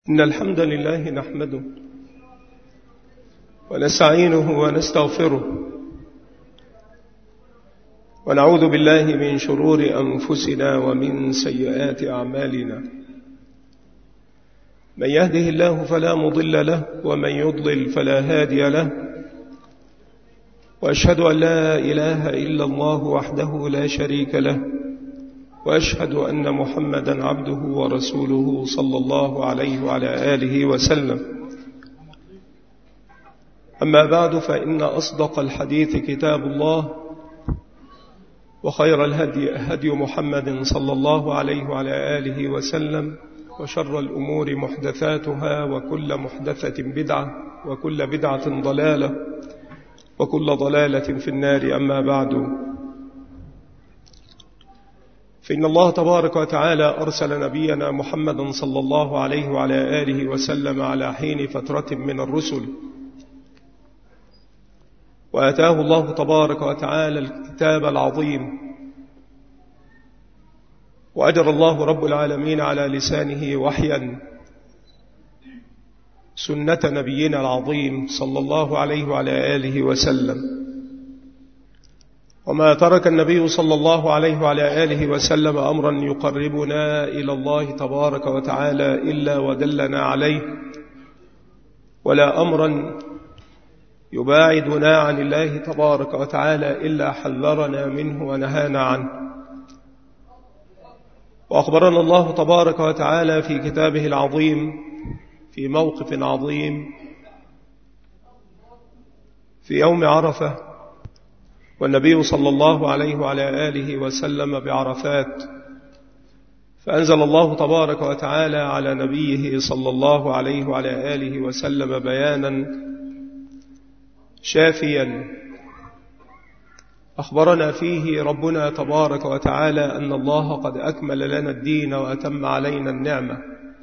إن الحمد لله نحمده ونستعينه ونستغفره ونعوذ بالله من شرور أنفسنا ومن سيئات أعمالنا. من يهده الله فلا مضل له ومن يضلل فلا هادي له، وأشهد أن لا إله إلا الله وحده لا شريك له، وأشهد أن محمدا عبده ورسوله صلى الله عليه وعلى آله وسلم. أما بعد، فإن أصدق الحديث كتاب الله، وخير الهدي هدي محمد صلى الله عليه وعلى آله وسلم، وشر الأمور محدثاتها، وكل محدثة بدعة، وكل بدعة ضلالة، وكل ضلالة في النار. أما بعد، فإن الله تبارك وتعالى أرسل نبينا محمد صلى الله عليه وعلى آله وسلم على حين فترة من الرسل، وآتاه الله تبارك وتعالى الكتاب العظيم، وأجر الله رب العالمين على لسانه وحيا سنة نبينا العظيم صلى الله عليه وعلى آله وسلم. وما ترك النبي صلى الله عليه وعلى آله وسلم أمرا يقربنا إلى الله تبارك وتعالى إلا ودلنا عليه، ولا أمرا يباعدنا عن الله تبارك وتعالى إلا حذرنا منه ونهانا عنه. وأخبرنا الله تبارك وتعالى في كتابه العظيم في موقف عظيم في يوم عرفة، والنبي صلى الله عليه وعلى آله وسلم بعرفات، فأنزل الله تبارك وتعالى على نبيه صلى الله عليه وعلى آله وسلم بيانا شافيا أخبرنا فيه ربنا تبارك وتعالى أن الله قد أكمل لنا الدين وأتم علينا النعمة،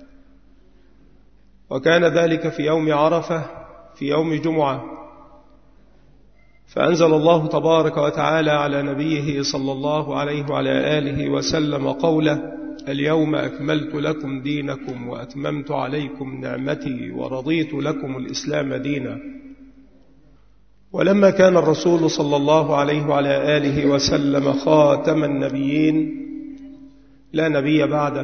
وكان ذلك في يوم عرفة في يوم جمعة. فأنزل الله تبارك وتعالى على نبيه صلى الله عليه وعلى آله وسلم قوله: اليوم أكملت لكم دينكم وأتممت عليكم نعمتي ورضيت لكم الإسلام دينا. ولما كان الرسول صلى الله عليه وعلى آله وسلم خاتم النبيين لا نبي بعده،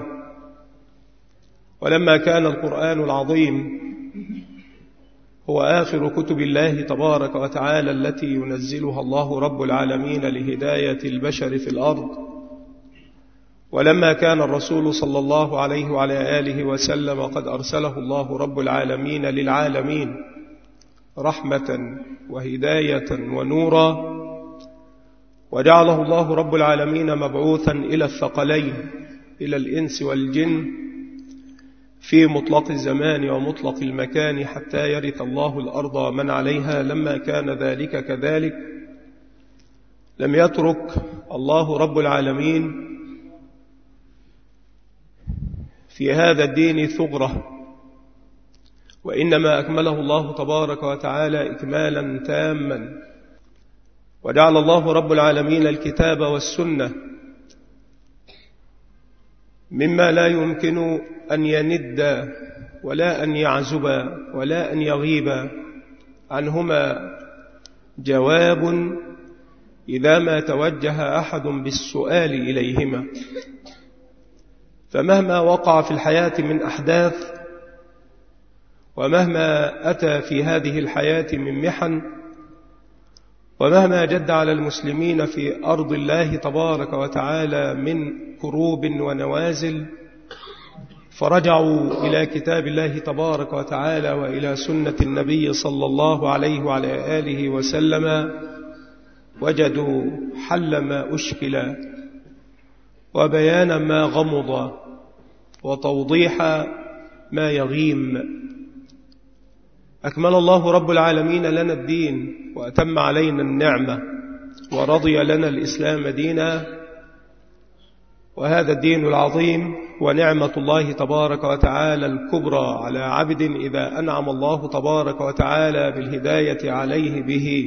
ولما كان القرآن العظيم هو آخر كتب الله تبارك وتعالى التي ينزلها الله رب العالمين لهداية البشر في الأرض، ولما كان الرسول صلى الله عليه وعلى آله وسلم قد أرسله الله رب العالمين للعالمين رحمة وهداية ونورا، وجعله الله رب العالمين مبعوثا إلى الثقلين، إلى الإنس والجن، في مطلق الزمان ومطلق المكان، حتى يرث الله الأرض من عليها. لما كان ذلك كذلك، لم يترك الله رب العالمين في هذا الدين ثغرة، وإنما أكمله الله تبارك وتعالى إكمالا تاما، وجعل الله رب العالمين الكتاب والسنة مما لا يمكن أن يند ولا أن يعزب ولا أن يغيب عنهما جواب إذا ما توجه أحد بالسؤال إليهما. فمهما وقع في الحياة من أحداث، ومهما أتى في هذه الحياة من محن، ومهما جد على المسلمين في أرض الله تبارك وتعالى من كروب ونوازل، فرجعوا إلى كتاب الله تبارك وتعالى وإلى سنة النبي صلى الله عليه وعلى آله وسلم، وجدوا حل ما أشكل، وبيان ما غمض، وتوضيح ما يغيم. أكمل الله رب العالمين لنا الدين وأتم علينا النعمة، ورضي لنا الإسلام دينا، وهذا الدين العظيم ونعمة الله تبارك وتعالى الكبرى على عبد إذا أنعم الله تبارك وتعالى بالهداية عليه به.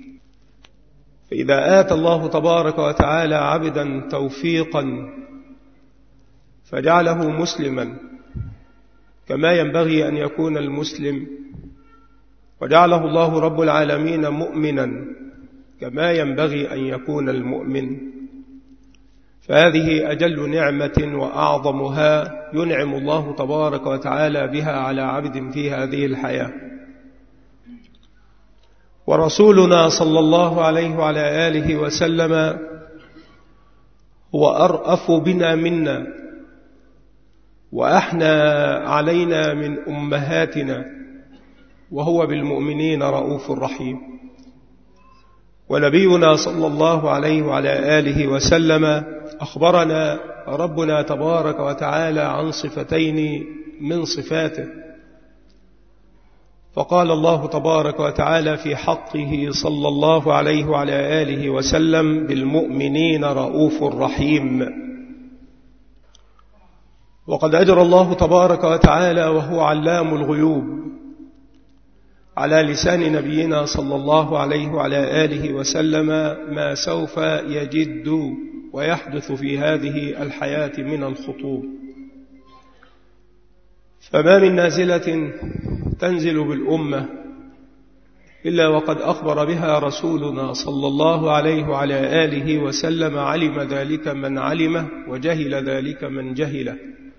فإذا آتى الله تبارك وتعالى عبدا توفيقا فجعله مسلما، كما ينبغي أن يكون المسلم، وجعله الله رب العالمين مؤمنا كما ينبغي أن يكون المؤمن، فهذه أجل نعمة وأعظمها ينعم الله تبارك وتعالى بها على عبد في هذه الحياة. ورسولنا صلى الله عليه وعلى آله وسلم هو أرأف بنا منا وأحنى علينا من أمهاتنا، وهو بالمؤمنين رؤوف رحيم. ونبينا صلى الله عليه وعلى آله وسلم أخبرنا ربنا تبارك وتعالى عن صفتين من صفاته، فقال الله تبارك وتعالى في حقه صلى الله عليه وعلى آله وسلم: بالمؤمنين رؤوف رحيم. وقد أجرى الله تبارك وتعالى وهو علام الغيوب على لسان نبينا صلى الله عليه وعلى آله وسلم ما سوف يجد ويحدث في هذه الحياة من الخطوب. فما من نازلة تنزل بالأمة إلا وقد أخبر بها رسولنا صلى الله عليه وعلى آله وسلم، علم ذلك من علمه وجهل ذلك من جهله.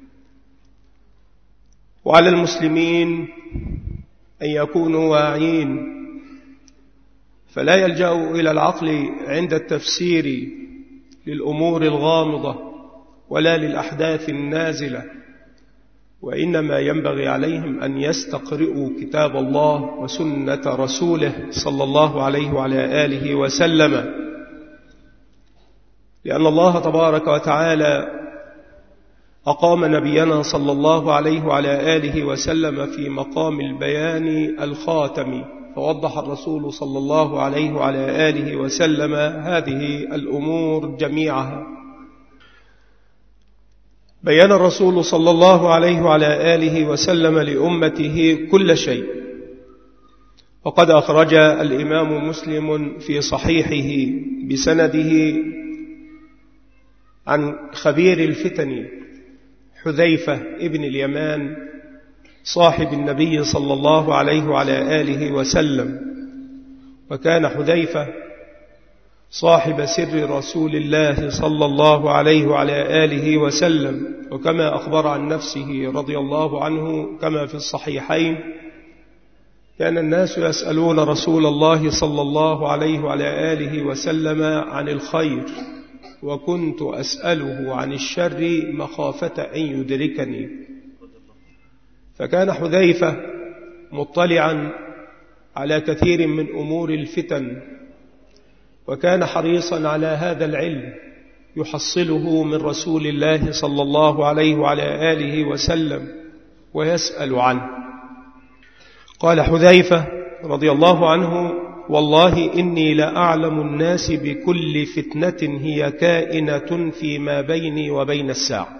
وعلى المسلمين أن يكونوا واعين، فلا يلجأوا إلى العقل عند التفسير للأمور الغامضة ولا للأحداث النازلة، وإنما ينبغي عليهم أن يستقرئوا كتاب الله وسنة رسوله صلى الله عليه وعلى آله وسلم، لأن الله تبارك وتعالى أقام نبينا صلى الله عليه وعلى آله وسلم في مقام البيان الخاتم، فوضح الرسول صلى الله عليه وعلى آله وسلم هذه الأمور جميعها. بيان الرسول صلى الله عليه وعلى آله وسلم لأمته كل شيء. وقد أخرج الإمام مسلم في صحيحه بسنده عن خبير الفتن حذيفة ابن اليمان صاحب النبي صلى الله عليه وعلى آله وسلم. وكان حذيفة صاحب سر رسول الله صلى الله عليه وعلى آله وسلم، وكما أخبر عن نفسه رضي الله عنه كما في الصحيحين: كان الناس يسألون رسول الله صلى الله عليه وعلى آله وسلم عن الخير، وكنت أسأله عن الشر مخافة أن يدركني. فكان حذيفة مطلعا على كثير من أمور الفتن، وكان حريصا على هذا العلم يحصله من رسول الله صلى الله عليه وعلى آله وسلم ويسأل عنه. قال حذيفة رضي الله عنه: والله إني لأعلم الناس بكل فتنة هي كائنة فيما بيني وبين الساعة.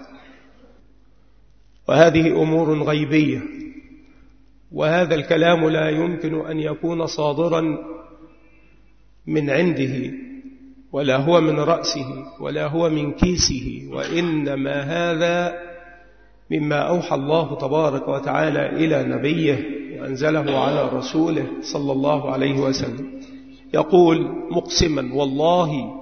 وهذه أمور غيبية، وهذا الكلام لا يمكن أن يكون صادرا من عنده، ولا هو من رأسه، ولا هو من كيسه، وإنما هذا مما أوحى الله تبارك وتعالى إلى نبيه وأنزله على رسوله صلى الله عليه وسلم. يقول مقسما: والله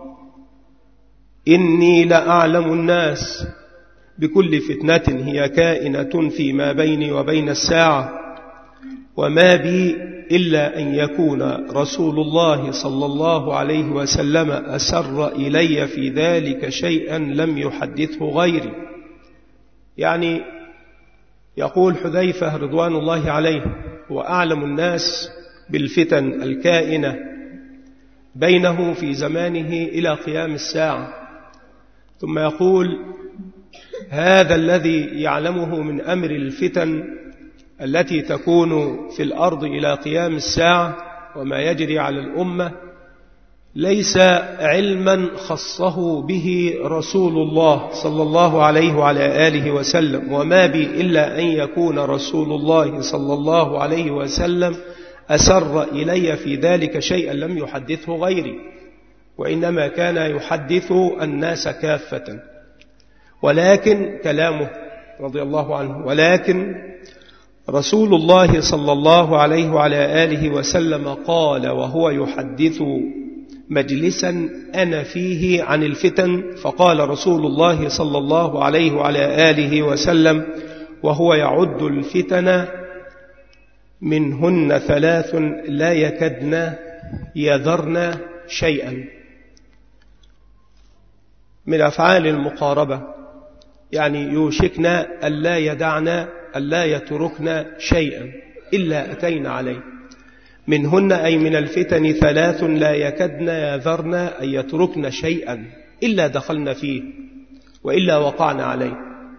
إني لأعلم الناس بكل فتنة هي كائنة فيما بيني وبين الساعة، وما بي إلا أن يكون رسول الله صلى الله عليه وسلم أسر إلي في ذلك شيئا لم يحدثه غيري. يعني يقول حذيفة رضوان الله عليه: وأعلم الناس بالفتن الكائنة بينه في زمانه إلى قيام الساعة. ثم يقول: هذا الذي يعلمه من أمر الفتن التي تكون في الأرض إلى قيام الساعة وما يجري على الأمة ليس علما خصه به رسول الله صلى الله عليه وعلى آله وسلم، وما بي إلا أن يكون رسول الله صلى الله عليه وسلم أسر إلي في ذلك شيئا لم يحدثه غيري، وإنما كان يحدث الناس كافة. ولكن كلامه رضي الله عنه: ولكن رسول الله صلى الله عليه وعلى آله وسلم قال وهو يحدث مجلسا أنا فيه عن الفتن، فقال رسول الله صلى الله عليه وعلى آله وسلم وهو يعد الفتن منهن 3 لا يكدن يذرن شيئا، من أفعال المقاربة، يعني يوشكنا ألا يدعنا ألا يتركنا شيئا إلا أتينا عليه. منهن أي من الفتن 3 لا يكدن يذرن أي يتركن شيئا إلا دخلنا فيه وإلا وقعنا عليه.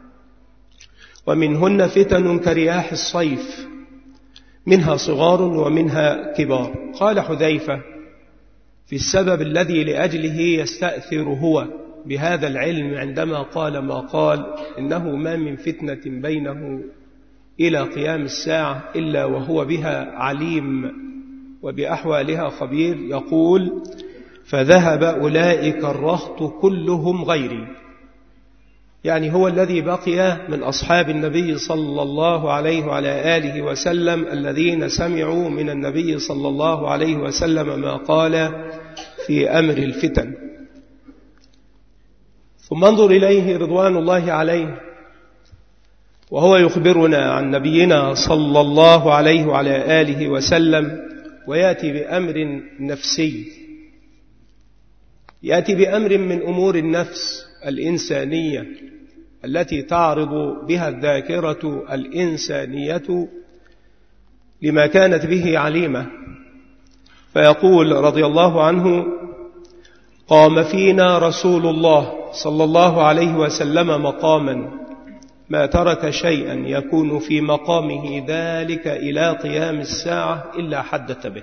ومنهن فتن كرياح الصيف، منها صغار ومنها كبار. قال حذيفة في السبب الذي لأجله يستأثر هو بهذا العلم عندما قال ما قال إنه ما من فتنة بينه إلى قيام الساعة إلا وهو بها عليم وبأحوالها خبير، يقول فذهب أولئك الرهط كلهم غيري، يعني هو الذي بقي من أصحاب النبي صلى الله عليه وعلى آله وسلم الذين سمعوا من النبي صلى الله عليه وسلم ما قال في أمر الفتن. ثم انظر إليه رضوان الله عليه وهو يخبرنا عن نبينا صلى الله عليه وعلى آله وسلم، ويأتي بأمر نفسي، يأتي بأمر من أمور النفس الإنسانية التي تعرض بها الذاكرة الإنسانية لما كانت به عليمة. فيقول رضي الله عنه قام فينا رسول الله صلى الله عليه وسلم مقاما ما ترك شيئا يكون في مقامه ذلك إلى قيام الساعة إلا حدث به.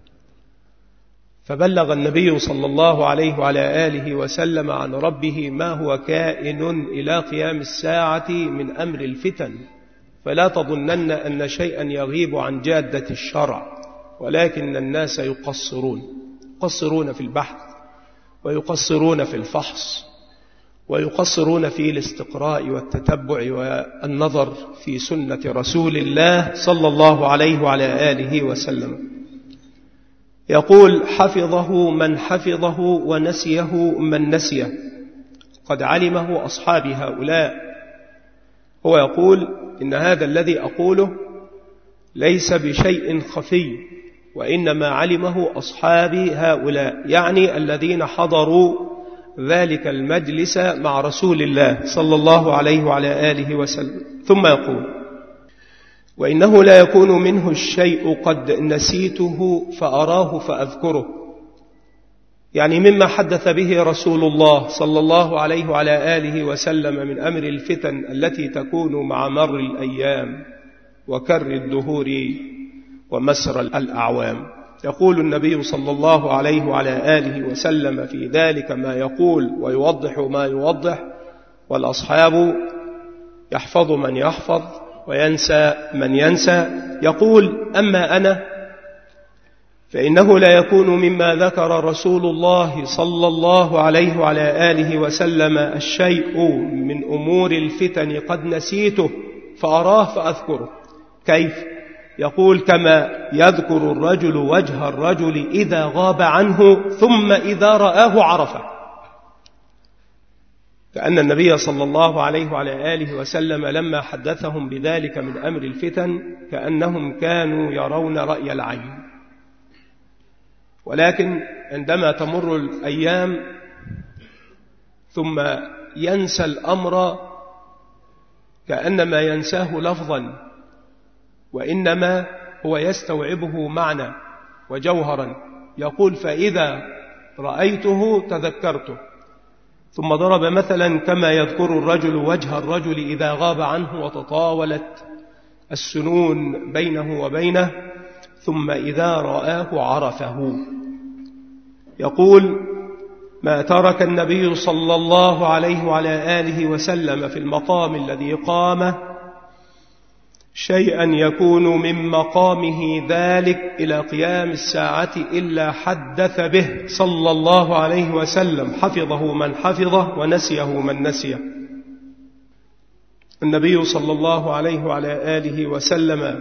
فبلغ النبي صلى الله عليه وعلى آله وسلم عن ربه ما هو كائن إلى قيام الساعة من أمر الفتن، فلا تظنن أن شيئا يغيب عن جادة الشرع، ولكن الناس يقصرون في البحث ويقصرون في الفحص ويقصرون في الاستقراء والتتبع والنظر في سنة رسول الله صلى الله عليه وعلى آله وسلم. يقول حفظه من حفظه ونسيه من نسيه، قد علمه أصحاب هؤلاء. هو يقول إن هذا الذي أقوله ليس بشيء خفي، وإنما علمه أصحاب هؤلاء، يعني الذين حضروا ذلك المجلس مع رسول الله صلى الله عليه وعلى آله وسلم. ثم يقول وإنه لا يكون منه الشيء قد نسيته فأراه فأذكره، يعني مما حدث به رسول الله صلى الله عليه وعلى آله وسلم من أمر الفتن التي تكون مع مر الأيام وكر الدهور ومسر الأعوام. يقول النبي صلى الله عليه وعلى آله وسلم في ذلك ما يقول ويوضح ما يوضح، والأصحاب يحفظ من يحفظ وينسى من ينسى. يقول أما أنا فإنه لا يكون مما ذكر رسول الله صلى الله عليه وعلى آله وسلم الشيء من أمور الفتن قد نسيته فأراه فأذكره. كيف؟ يقول كما يذكر الرجل وجه الرجل إذا غاب عنه ثم إذا رآه عرفه، كأن النبي صلى الله عليه وعلى آله وسلم لما حدثهم بذلك من أمر الفتن كأنهم كانوا يرون رأي العين. ولكن عندما تمر الأيام ثم ينسى الأمر كأنما ينساه لفظا، وإنما هو يستوعبه معنى وجوهرا. يقول فإذا رأيته تذكرته. ثم ضرب مثلا كما يذكر الرجل وجه الرجل إذا غاب عنه وتطاولت السنون بينه وبينه ثم إذا رآه عرفه. يقول ما ترك النبي صلى الله عليه وعلى آله وسلم في المقام الذي قامه شيئا يكون من مقامه ذلك إلى قيام الساعة إلا حدث به صلى الله عليه وسلم، حفظه من حفظه ونسيه من نسيه. النبي صلى الله عليه وعلى آله وسلم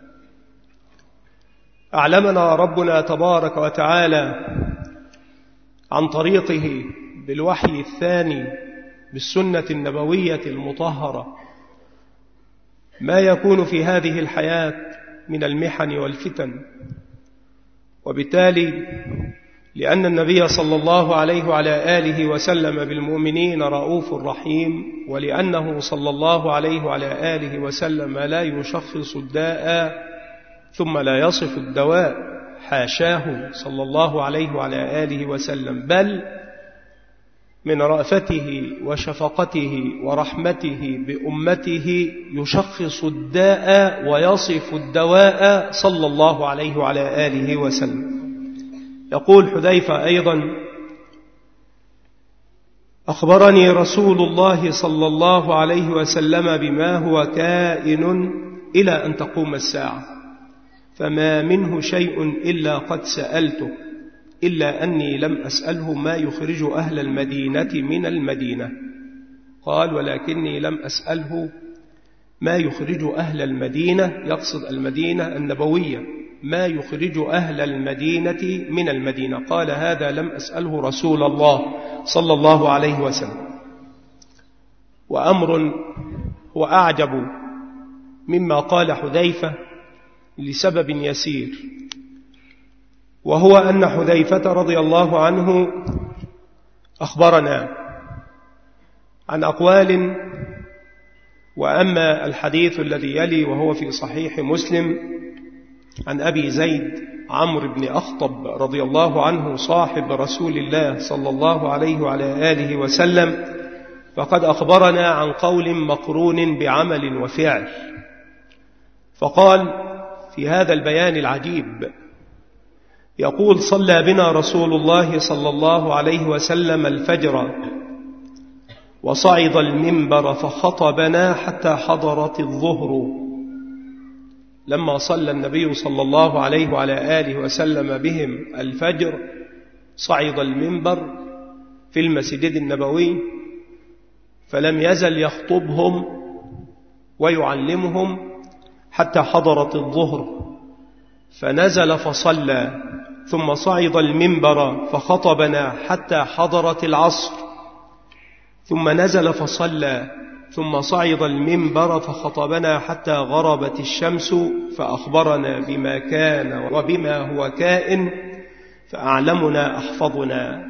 أعلمنا ربنا تبارك وتعالى عن طريقه بالوحي الثاني بالسنة النبوية المطهرة ما يكون في هذه الحياة من المحن والفتن. وبالتالي لأن النبي صلى الله عليه وعلى آله وسلم بالمؤمنين رؤوف رحيم، ولأنه صلى الله عليه وعلى آله وسلم لا يشخص الداء ثم لا يصف الدواء، حاشاه صلى الله عليه وعلى آله وسلم، بل من رأفته وشفقته ورحمته بأمته يشخص الداء ويصف الدواء صلى الله عليه وعلى آله وسلم. يقول حذيفة أيضا: أخبرني رسول الله صلى الله عليه وسلم بما هو كائن إلى أن تقوم الساعة، فما منه شيء إلا قد سألته، إلا أني لم أسأله ما يخرج أهل المدينة من المدينة. قال: ولكني لم أسأله ما يخرج أهل المدينة، يقصد المدينة النبوية، ما يخرج أهل المدينة من المدينة. قال: هذا لم أسأله رسول الله صلى الله عليه وسلم. وأمر هو أعجب مما قال حذيفة لسبب يسير، وهو أن حذيفة رضي الله عنه أخبرنا عن أقوال، وأما الحديث الذي يلي وهو في صحيح مسلم عن أبي زيد عمرو بن أخطب رضي الله عنه صاحب رسول الله صلى الله عليه وعلى آله وسلم، فقد أخبرنا عن قول مقرون بعمل وفعل. فقال في هذا البيان العجيب، يقول: صلى بنا رسول الله صلى الله عليه وسلم الفجر وصعد المنبر فخطبنا حتى حضرت الظهر. لما صلى النبي صلى الله عليه وعلى آله وسلم بهم الفجر صعد المنبر في المسجد النبوي، فلم يزل يخطبهم ويعلمهم حتى حضرت الظهر، فنزل فصلى، ثم صعد المنبر فخطبنا حتى حضرت العصر، ثم نزل فصلى، ثم صعد المنبر فخطبنا حتى غربت الشمس، فأخبرنا بما كان وبما هو كائن، فأعلمنا أحفظنا.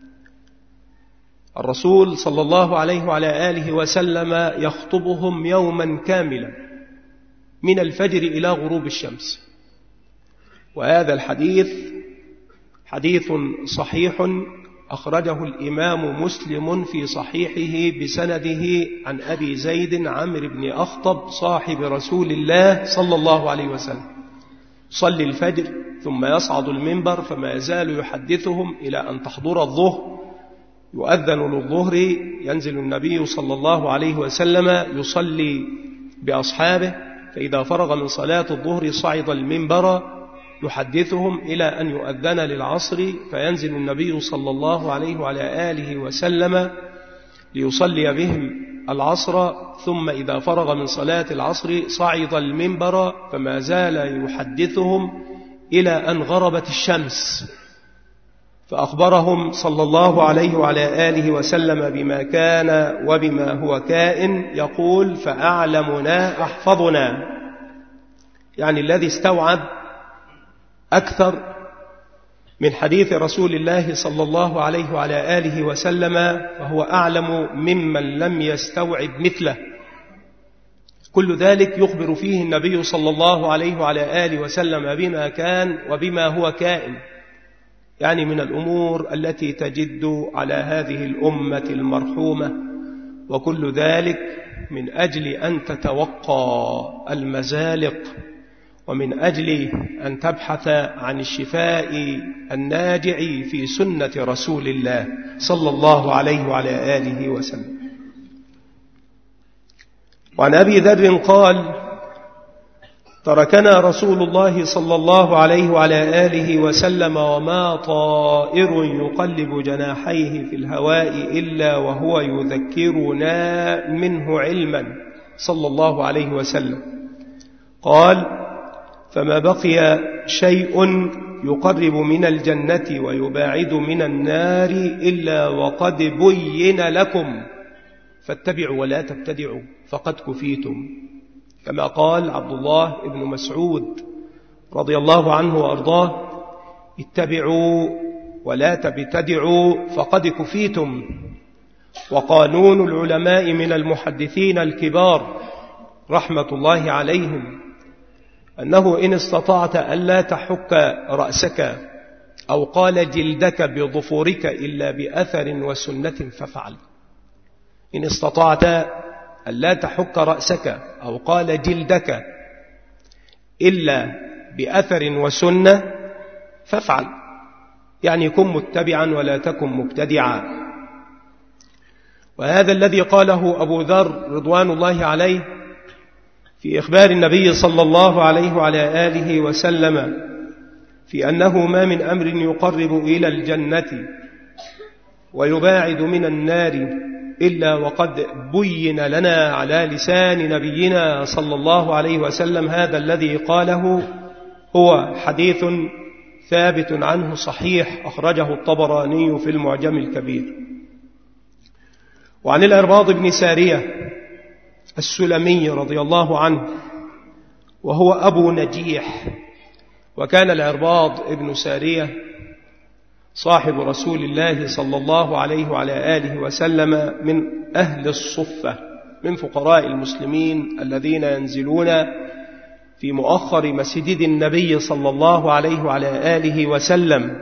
الرسول صلى الله عليه وعلى آله وسلم يخطبهم يوما كاملا من الفجر إلى غروب الشمس. وهذا الحديث حديث صحيح أخرجه الإمام مسلم في صحيحه بسنده عن أبي زيد عمرو بن أخطب صاحب رسول الله صلى الله عليه وسلم. صلي الفجر ثم يصعد المنبر فما يزال يحدثهم إلى أن تحضر الظهر، يؤذن للظهر، ينزل النبي صلى الله عليه وسلم يصلي بأصحابه، فإذا فرغ من صلاة الظهر صعد المنبر يحدثهم إلى أن يؤذن للعصر، فينزل النبي صلى الله عليه وعلى آله وسلم ليصلي بهم العصر، ثم إذا فرغ من صلاة العصر صعد المنبر فما زال يحدثهم إلى أن غربت الشمس، فأخبرهم صلى الله عليه وعلى آله وسلم بما كان وبما هو كائن. يقول: فأعلمنا أحفظنا، يعني الذي استوعب أكثر من حديث رسول الله صلى الله عليه وعلى آله وسلم، فهو أعلم ممن لم يستوعب مثله. كل ذلك يخبر فيه النبي صلى الله عليه وعلى آله وسلم بما كان وبما هو كائن، يعني من الأمور التي تجد على هذه الأمة المرحومة، وكل ذلك من أجل أن تتوقى المزالق، ومن أجل أن تبحث عن الشفاء الناجع في سنة رسول الله صلى الله عليه وعلى آله وسلم. وعن أبي ذر قال: تركنا رسول الله صلى الله عليه وعلى آله وسلم وما طائر يقلب جناحيه في الهواء إلا وهو يذكرنا منه علما صلى الله عليه وسلم. قال: فما بقي شيء يقرب من الجنة ويباعد من النار إلا وقد بين لكم، فاتبعوا ولا تبتدعوا فقد كفيتم، كما قال عبد الله بن مسعود رضي الله عنه وأرضاه: اتبعوا ولا تبتدعوا فقد كفيتم. وقانون العلماء من المحدثين الكبار رحمة الله عليهم أنه إن استطعت ألا تحك رأسك أو قال جلدك بظفورك إلا بأثر وسنة فافعل. إن استطعت ألا تحك رأسك أو قال جلدك إلا بأثر وسنة فافعل، يعني كن متبعا ولا تكن مبتدعا. وهذا الذي قاله أبو ذر رضوان الله عليه في إخبار النبي صلى الله عليه وعلى آله وسلم في أنه ما من أمر يقرب إلى الجنة ويباعد من النار إلا وقد بين لنا على لسان نبينا صلى الله عليه وسلم. هذا الذي قاله هو حديث ثابت عنه صحيح، أخرجه الطبراني في المعجم الكبير. وعن العرباض بن سارية السلمي رضي الله عنه، وهو أبو نجيح، وكان العرباض بن سارية صاحب رسول الله صلى الله عليه وعلى آله وسلم من أهل الصفة، من فقراء المسلمين الذين ينزلون في مؤخر مسجد النبي صلى الله عليه وعلى آله وسلم،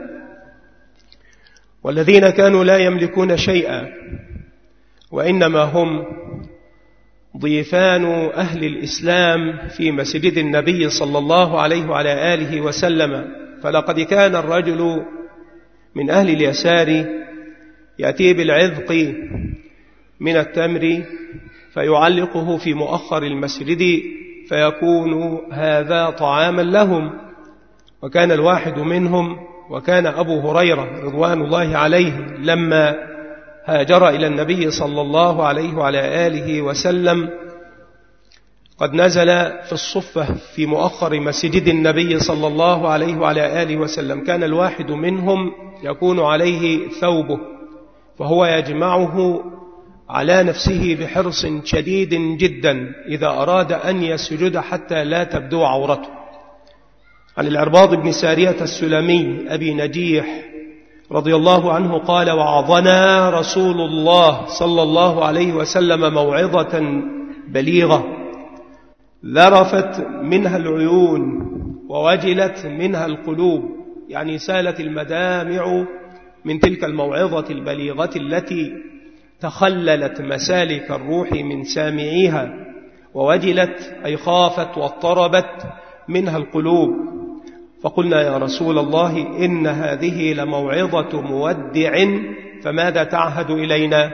والذين كانوا لا يملكون شيئا، وإنما هم ضيفان أهل الإسلام في مسجد النبي صلى الله عليه وعلى آله وسلم. فلقد كان الرجل من أهل اليسار يأتي بالعذق من التمر فيعلقه في مؤخر المسجد فيكون هذا طعاما لهم. وكان الواحد منهم، وكان أبو هريرة رضوان الله عليه لما هاجر إلى النبي صلى الله عليه وعلى آله وسلم قد نزل في الصفة في مؤخر مسجد النبي صلى الله عليه وعلى آله وسلم. كان الواحد منهم يكون عليه ثوبه فهو يجمعه على نفسه بحرص شديد جدا إذا أراد أن يسجد حتى لا تبدو عورته. عن العرباض بن سارية السلمي أبي نجيح رضي الله عنه قال: وعظنا رسول الله صلى الله عليه وسلم موعظة بليغة ذرفت منها العيون ووجلت منها القلوب، يعني سالت المدامع من تلك الموعظة البليغة التي تخللت مسالك الروح من سامعيها، ووجلت أي خافت واضطربت منها القلوب. فقلنا: يا رسول الله إن هذه لموعظة مودع، فماذا تعهد إلينا؟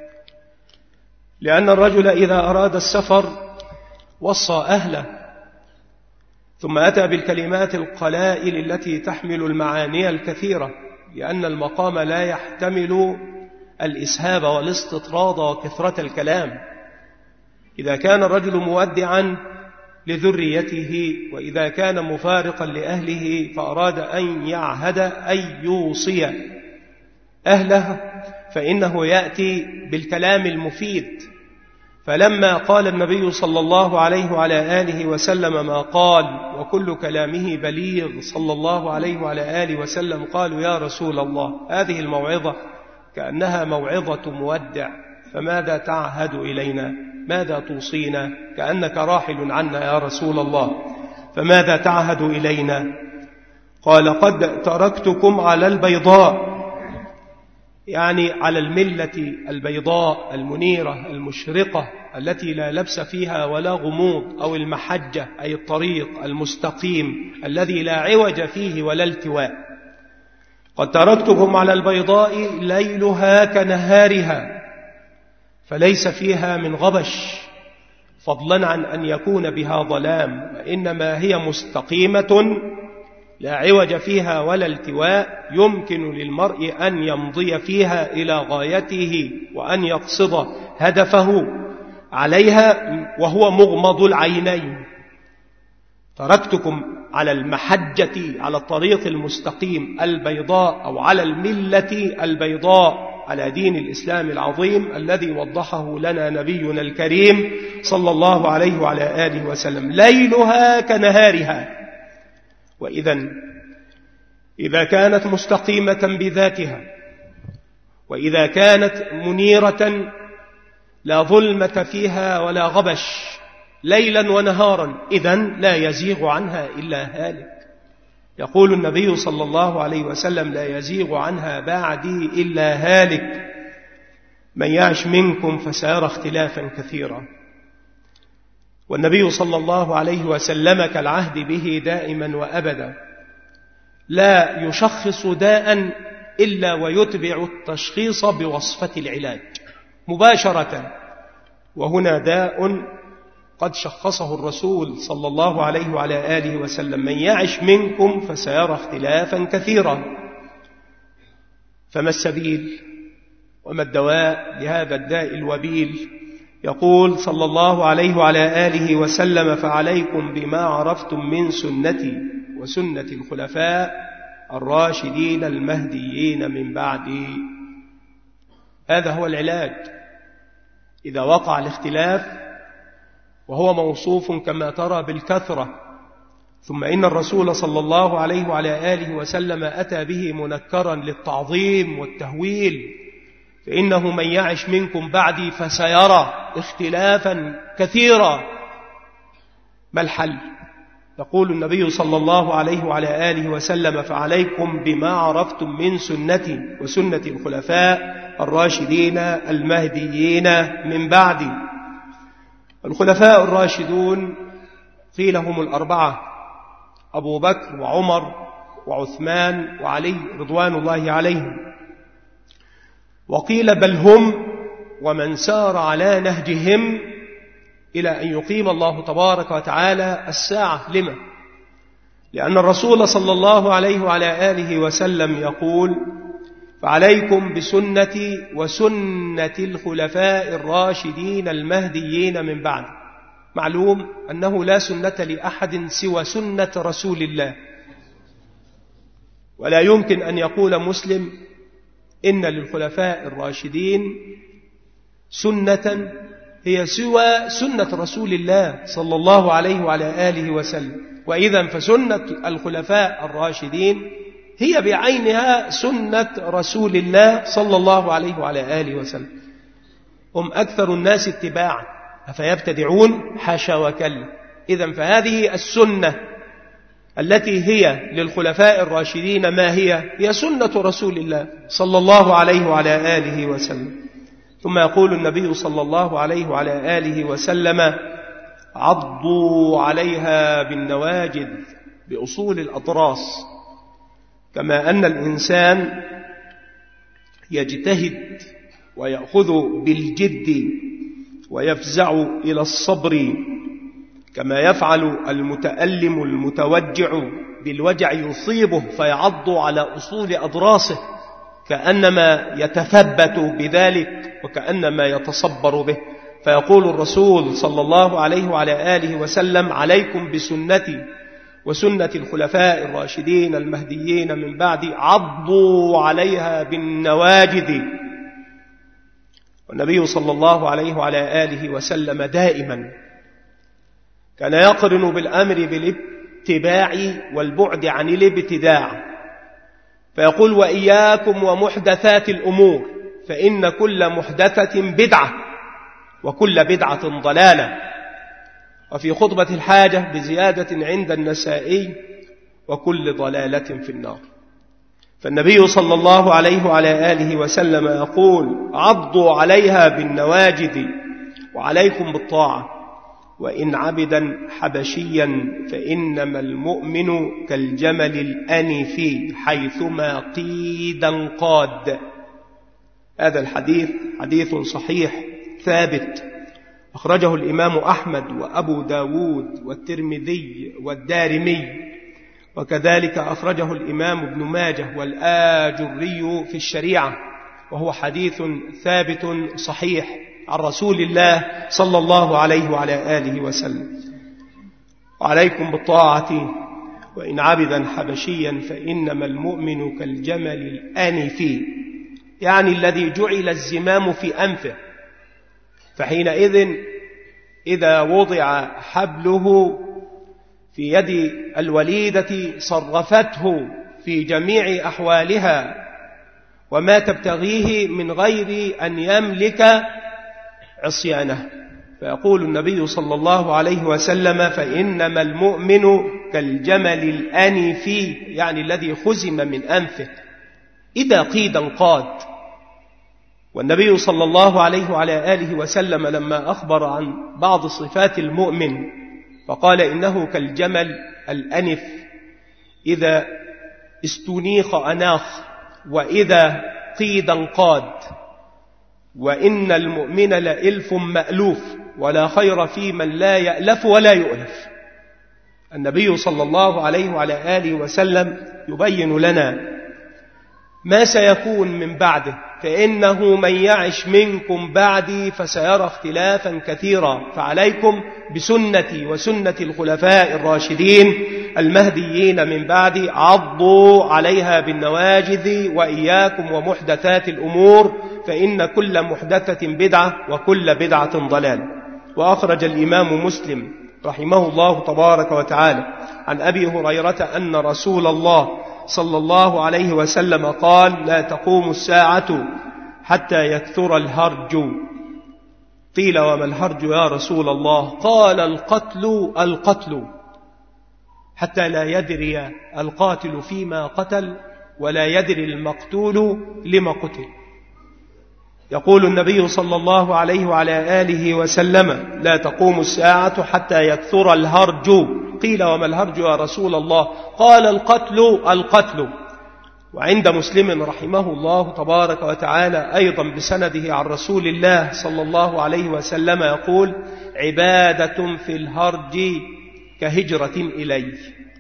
لأن الرجل إذا أراد السفر وصى أهله ثم أتى بالكلمات القلائل التي تحمل المعاني الكثيرة، لأن المقام لا يحتمل الإسهاب والاستطراد وكثرة الكلام. إذا كان الرجل مودعا لذريته وإذا كان مفارقا لأهله فأراد أن يعهد أن يوصي أهله فإنه يأتي بالكلام المفيد. فلما قال النبي صلى الله عليه وعلى آله وسلم ما قال وكل كلامه بليغ صلى الله عليه وعلى آله وسلم، قالوا: يا رسول الله هذه الموعظة كأنها موعظة مودع، فماذا تعهد إلينا؟ ماذا توصينا؟ كأنك راحل عنا يا رسول الله، فماذا تعهد إلينا؟ قال: قد تركتكم على البيضاء، يعني على الملة البيضاء المنيرة المشرقة التي لا لبس فيها ولا غموض، أو المحجة أي الطريق المستقيم الذي لا عوج فيه ولا التواء. قد تركتكم على البيضاء ليلها كنهارها، فليس فيها من غبش فضلا عن أن يكون بها ظلام، وإنما هي مستقيمة لا عوج فيها ولا التواء، يمكن للمرء أن يمضي فيها إلى غايته وأن يقصد هدفه عليها وهو مغمض العينين. تركتكم على المحجة، على الطريق المستقيم البيضاء، أو على الملة البيضاء، على دين الإسلام العظيم الذي وضحه لنا نبينا الكريم صلى الله عليه وعلى آله وسلم، ليلها كنهارها. إذا كانت مستقيمة بذاتها، وإذا كانت منيرة لا ظلمة فيها ولا غبش ليلا ونهارا، إذن لا يزيغ عنها إلا هالك. يقول النبي صلى الله عليه وسلم: لا يزيغ عنها بعدي إلا هالك، من يعش منكم فسيرى اختلافا كثيرا. والنبي صلى الله عليه وسلم كالعهد به دائما وأبدا، لا يشخص داء إلا ويتبع التشخيص بوصفة العلاج مباشرة. وهنا داء قد شخصه الرسول صلى الله عليه وعلى آله وسلم: من يعش منكم فسيرى اختلافا كثيرا. فما السبيل وما الدواء لهذا الداء الوبيل؟ يقول صلى الله عليه وعلى آله وسلم: فعليكم بما عرفتم من سنتي وسنة الخلفاء الراشدين المهديين من بعدي. هذا هو العلاج. إذا وقع الاختلاف، وهو موصوف كما ترى بالكثرة، ثم إن الرسول صلى الله عليه وعلى آله وسلم أتى به منكرا للتعظيم والتهويل، فإنه من يعش منكم بعدي فسيرى اختلافا كثيرا. ما الحل؟ يقول النبي صلى الله عليه وعلى آله وسلم: فعليكم بما عرفتم من سنتي وسنة الخلفاء الراشدين المهديين من بعدي. الخلفاء الراشدون قيل هم الأربعة: أبو بكر وعمر وعثمان وعلي رضوان الله عليهم، وقيل بل هم ومن سار على نهجهم إلى أن يقيم الله تبارك وتعالى الساعة. لما؟ لأن الرسول صلى الله عليه وعلى آله وسلم يقول: فعليكم بسنتي وسنة الخلفاء الراشدين المهديين من بعد. معلوم أنه لا سنة لأحد سوى سنة رسول الله، ولا يمكن أن يقول مسلم إن للخلفاء الراشدين سنة هي سوى سنة رسول الله صلى الله عليه وعلى آله وسلم. وإذا فسنة الخلفاء الراشدين هي بعينها سنة رسول الله صلى الله عليه وعلى آله وسلم. هم أكثر الناس اتباعا، أفيبتدعون؟ حاشا وكلا. إذن فهذه السنة التي هي للخلفاء الراشدين ما هي؟ هي سنة رسول الله صلى الله عليه وعلى آله وسلم. ثم يقول النبي صلى الله عليه وعلى آله وسلم: عضوا عليها بالنواجذ، بأصول الأضراس. كما أن الإنسان يجتهد ويأخذ بالجد ويفزع إلى الصبر، كما يفعل المتألم المتوجع بالوجع يصيبه فيعض على أصول أضراسه كأنما يتثبت بذلك وكأنما يتصبر به. فيقول الرسول صلى الله عليه وعلى آله وسلم: عليكم بسنتي وسنة الخلفاء الراشدين المهديين من بعدي، عضوا عليها بالنواجذ. والنبي صلى الله عليه وعلى آله وسلم دائما كان يقرن بالأمر بالاتباع والبعد عن الابتداع، فيقول: وإياكم ومحدثات الأمور، فإن كل محدثة بدعة وكل بدعة ضلالة. وفي خطبة الحاجة بزيادة عند النسائي: وكل ضلالة في النار. فالنبي صلى الله عليه وعلى آله وسلم يقول: عضوا عليها بالنواجذ وعليكم بالطاعة، وإن عبدا حبشيا فإنما المؤمن كالجمل الأنف حيثما قيد انقاد. هذا الحديث حديث صحيح ثابت، أخرجه الإمام أحمد وأبو داود والترمذي والدارمي، وكذلك أخرجه الإمام ابن ماجه والآجري في الشريعة، وهو حديث ثابت صحيح عن رسول الله صلى الله عليه وعلى آله وسلم. وعليكم بالطاعة وإن عبدا حبشيا فإنما المؤمن كالجمل الآنف، يعني الذي جعل الزمام في أنفه، فحينئذ إذا وضع حبله في يد الوليدة صرفته في جميع أحوالها وما تبتغيه من غير أن يملك عصيانه. فيقول النبي صلى الله عليه وسلم: فإنما المؤمن كالجمل الآنف، يعني الذي خزم من أنفه إذا قيد انقاد. والنبي صلى الله عليه وعلى آله وسلم لما أخبر عن بعض صفات المؤمن فقال: إنه كالجمل الأنف، إذا استنيخ أناخ، وإذا قيد انقاد. وإن المؤمن لإلف مألوف، ولا خير في من لا يألف ولا يؤلف. النبي صلى الله عليه وعلى آله وسلم يبين لنا ما سيكون من بعده، فإنه من يعش منكم بعدي فسيرى اختلافا كثيرا، فعليكم بسنتي وسنة الخلفاء الراشدين المهديين من بعدي، عضوا عليها بالنواجذ، وإياكم ومحدثات الأمور، فإن كل محدثة بدعة وكل بدعة ضلال. وأخرج الإمام مسلم رحمه الله تبارك وتعالى عن أبي هريرة أن رسول الله صلى الله عليه وسلم قال: لا تقوم الساعة حتى يكثر الهرج. قيل: وما الهرج يا رسول الله؟ قال: القتل، حتى لا يدري القاتل فيما قتل ولا يدري المقتول لما قتل. يقول النبي صلى الله عليه وعلى آله وسلم: لا تقوم الساعة حتى يكثر الهرج. قيل: وما الهرج يا رسول الله؟ قال: القتل. وعند مسلم رحمه الله تبارك وتعالى أيضا بسنده عن رسول الله صلى الله عليه وسلم يقول: عبادة في الهرج كهجرة إلي.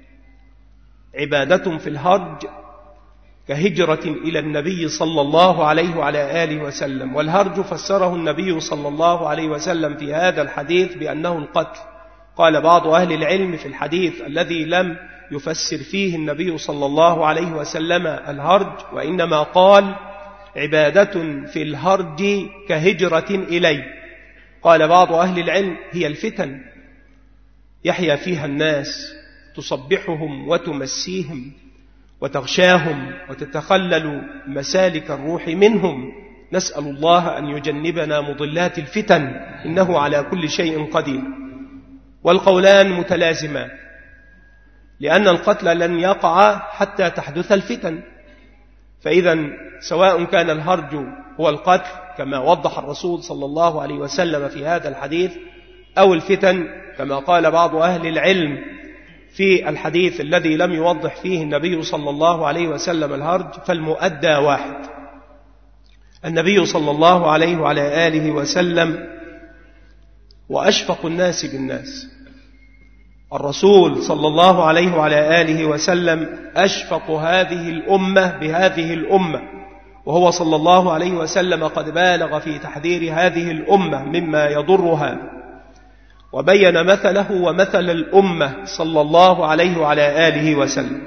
عبادة في الهرج كهجرة إلى النبي صلى الله عليه وعلى آله وسلم. والهرج فسره النبي صلى الله عليه وسلم في هذا الحديث بأنه القتل. قال بعض أهل العلم في الحديث الذي لم يفسر فيه النبي صلى الله عليه وسلم الهرج، وإنما قال: عبادة في الهرج كهجرة إلي. قال بعض أهل العلم: هي الفتن يحيا فيها الناس، تصبحهم وتمسيهم وتغشاهم وتتخلل مسالك الروح منهم. نسأل الله أن يجنبنا مضلات الفتن، إنه على كل شيء قدير. والقولان متلازمان، لأن القتل لن يقع حتى تحدث الفتن. فإذا سواء كان الهرج هو القتل كما وضح الرسول صلى الله عليه وسلم في هذا الحديث، أو الفتن كما قال بعض أهل العلم في الحديث الذي لم يوضح فيه النبي صلى الله عليه وسلم الهرج، فالمؤدى واحد. النبي صلى الله عليه وعلى آله وسلم وأشفق الناس بالناس. الرسول صلى الله عليه وعلى آله وسلم أشفق هذه الأمة بهذه الأمة، وهو صلى الله عليه وسلم قد بالغ في تحذير هذه الأمة مما يضرها، وبين مثله ومثل الأمة صلى الله عليه وعلى آله وسلم.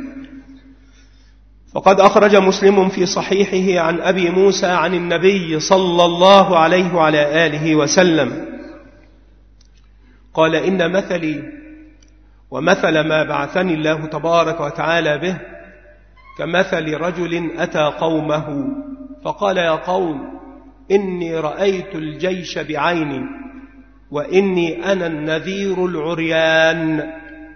فقد أخرج مسلم في صحيحه عن أبي موسى عن النبي صلى الله عليه وعلى آله وسلم قال: إن مثلي ومثل ما بعثني الله تبارك وتعالى به كمثل رجل أتى قومه فقال: يا قوم، إني رأيت الجيش بعيني وإني أنا النذير العريان.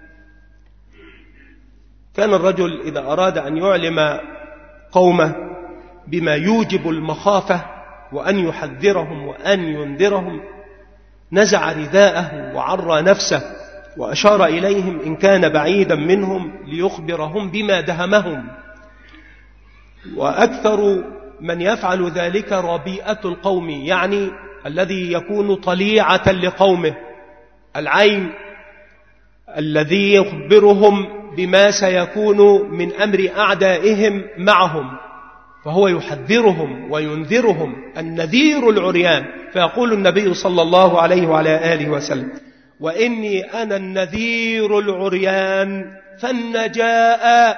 كان الرجل إذا أراد أن يعلم قومه بما يوجب المخافة وأن يحذرهم وأن ينذرهم نزع رداءه وعرى نفسه وأشار إليهم إن كان بعيدا منهم ليخبرهم بما دهمهم. وأكثر من يفعل ذلك ربيئة القوم، يعني الذي يكون طليعة لقومه، العين الذي يخبرهم بما سيكون من أمر أعدائهم معهم. فهو يحذرهم وينذرهم النذير العريان. فيقول النبي صلى الله عليه وعلى آله وسلم: وإني أنا النذير العريان فالنجاء.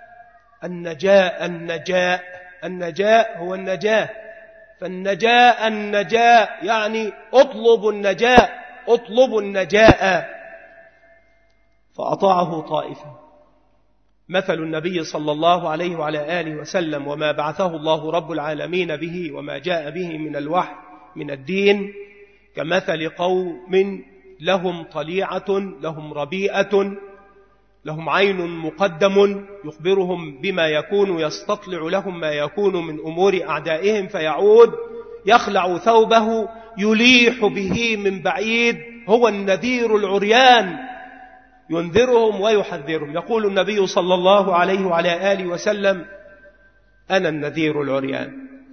النجاء هو النجاة، فالنجاء يعني اطلبوا النجاء. فأطاعه طائفة. مثل النبي صلى الله عليه وعلى آله وسلم وما بعثه الله رب العالمين به وما جاء به من الوحي من الدين كمثل قوم لهم طليعة، لهم ربيئة، لهم عين مقدم يخبرهم بما يكون، يستطلع لهم ما يكون من أمور أعدائهم، فيعود يخلع ثوبه يليح به من بعيد. هو النذير العريان ينذرهم ويحذرهم. يقول النبي صلى الله عليه وعلى آله وسلم: أنا النذير العريان.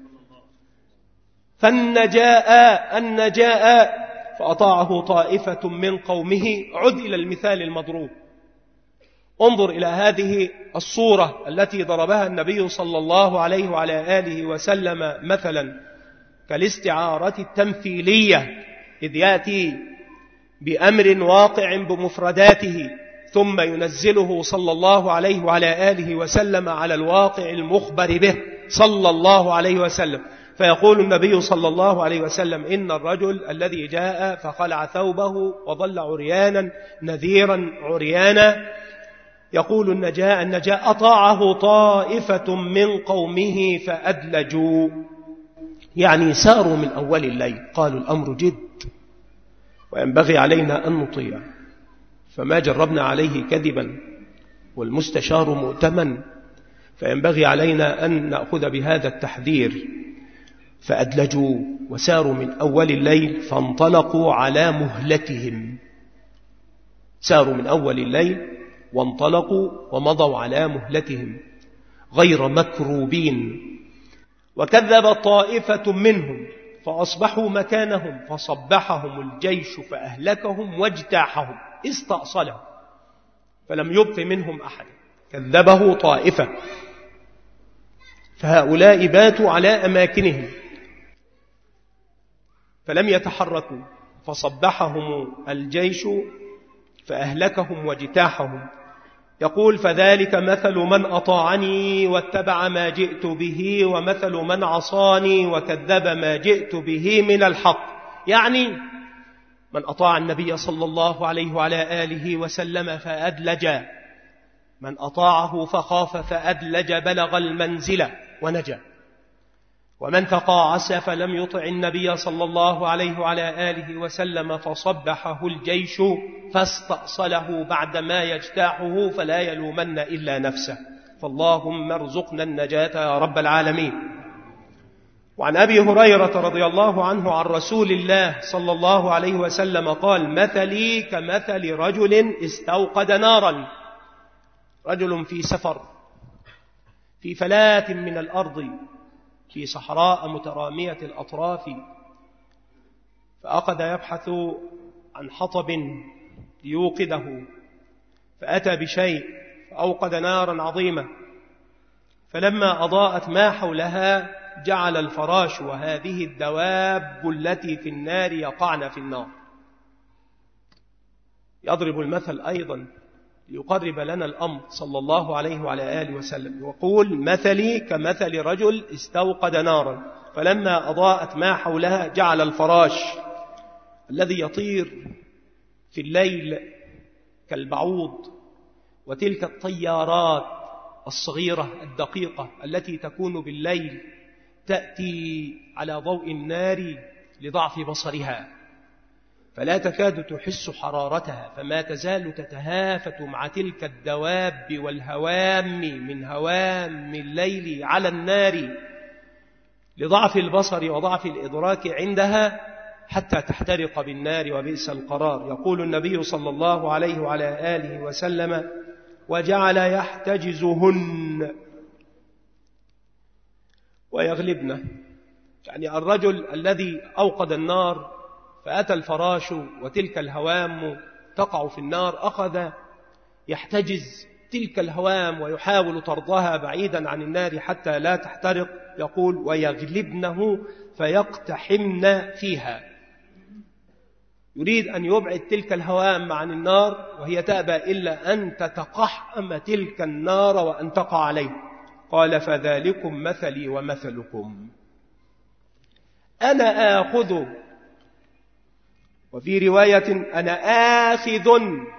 فالنجاء فأطاعه طائفة من قومه. عد إلى المثال المضروب. انظر إلى هذه الصورة التي ضربها النبي صلى الله عليه وعلى آله وسلم مثلا كالاستعارة التمثيلية، إذ يأتي بأمر واقع بمفرداته ثم ينزله صلى الله عليه وعلى آله وسلم على الواقع المخبر به صلى الله عليه وسلم. فيقول النبي صلى الله عليه وسلم: إن الرجل الذي جاء فخلع ثوبه وظل عريانا نذيرا عريانا. يقول النجاء أطاعه طائفة من قومه فأدلجوا، يعني ساروا من أول الليل. قالوا: الأمر جد وينبغي علينا أن نطيع، فما جربنا عليه كذبا، والمستشار مؤتمن، فينبغي علينا أن نأخذ بهذا التحذير. فأدلجوا وساروا من أول الليل فانطلقوا على مهلتهم. ساروا من أول الليل وانطلقوا ومضوا على مهلتهم غير مكروبين. وكذب طائفة منهم فأصبحوا مكانهم فصبحهم الجيش فأهلكهم واجتاحهم، استأصلهم فلم يبق منهم أحد. كذبه طائفة، فهؤلاء باتوا على أماكنهم فلم يتحركوا، فصبحهم الجيش فأهلكهم واجتاحهم. يقول: فذلك مثل من أطاعني واتبع ما جئت به، ومثل من عصاني وكذب ما جئت به من الحق. يعني من أطاع النبي صلى الله عليه وعلى آله وسلم فأدلج، من أطاعه فخاف فأدلج بلغ المنزل ونجا. ومن تقاعس فلم يطع النبي صلى الله عليه وعلى آله وسلم فصبحه الجيش فاستأصله بعدما يجتاحه فلا يلومن إلا نفسه. فاللهم ارزقنا النجاة يا رب العالمين. وعن أبي هريرة رضي الله عنه عن رسول الله صلى الله عليه وسلم قال: مثلي كمثل رجل استوقد نارا. رجل في سفر في فلاة من الأرض في صحراء مترامية الأطراف، فأخذ يبحث عن حطب ليوقده، فأتى بشيء فأوقد نارا عظيمة، فلما أضاءت ما حولها جعل الفراش وهذه الدواب التي في النار يقعن في النار. يضرب المثل أيضا ليقرب لنا الأمر صلى الله عليه وعلى آله وسلم. يقول: مثلي كمثل رجل استوقد نارا فلما أضاءت ما حولها جعل الفراش الذي يطير في الليل كالبعوض، وتلك الطيارات الصغيرة الدقيقة التي تكون بالليل تأتي على ضوء النار لضعف بصرها فلا تكاد تحس حرارتها، فما تزال تتهافت مع تلك الدواب والهوام من هوام الليل على النار لضعف البصر وضعف الإدراك عندها حتى تحترق بالنار وبئس القرار. يقول النبي صلى الله عليه وعلى آله وسلم: وجعل يحتجزهن ويغلبن. يعني الرجل الذي أوقد النار فأتى الفراش وتلك الهوام تقع في النار أخذ يحتجز تلك الهوام ويحاول طردها بعيدا عن النار حتى لا تحترق، يقول ويغلبنه فيقتحمن فيها. يريد أن يبعد تلك الهوام عن النار وهي تأبى إلا أن تتقحم تلك النار وأن تقع عليه. قال فذلكم مثلي ومثلكم، أنا آخذ، وفي رواية أنا آخذ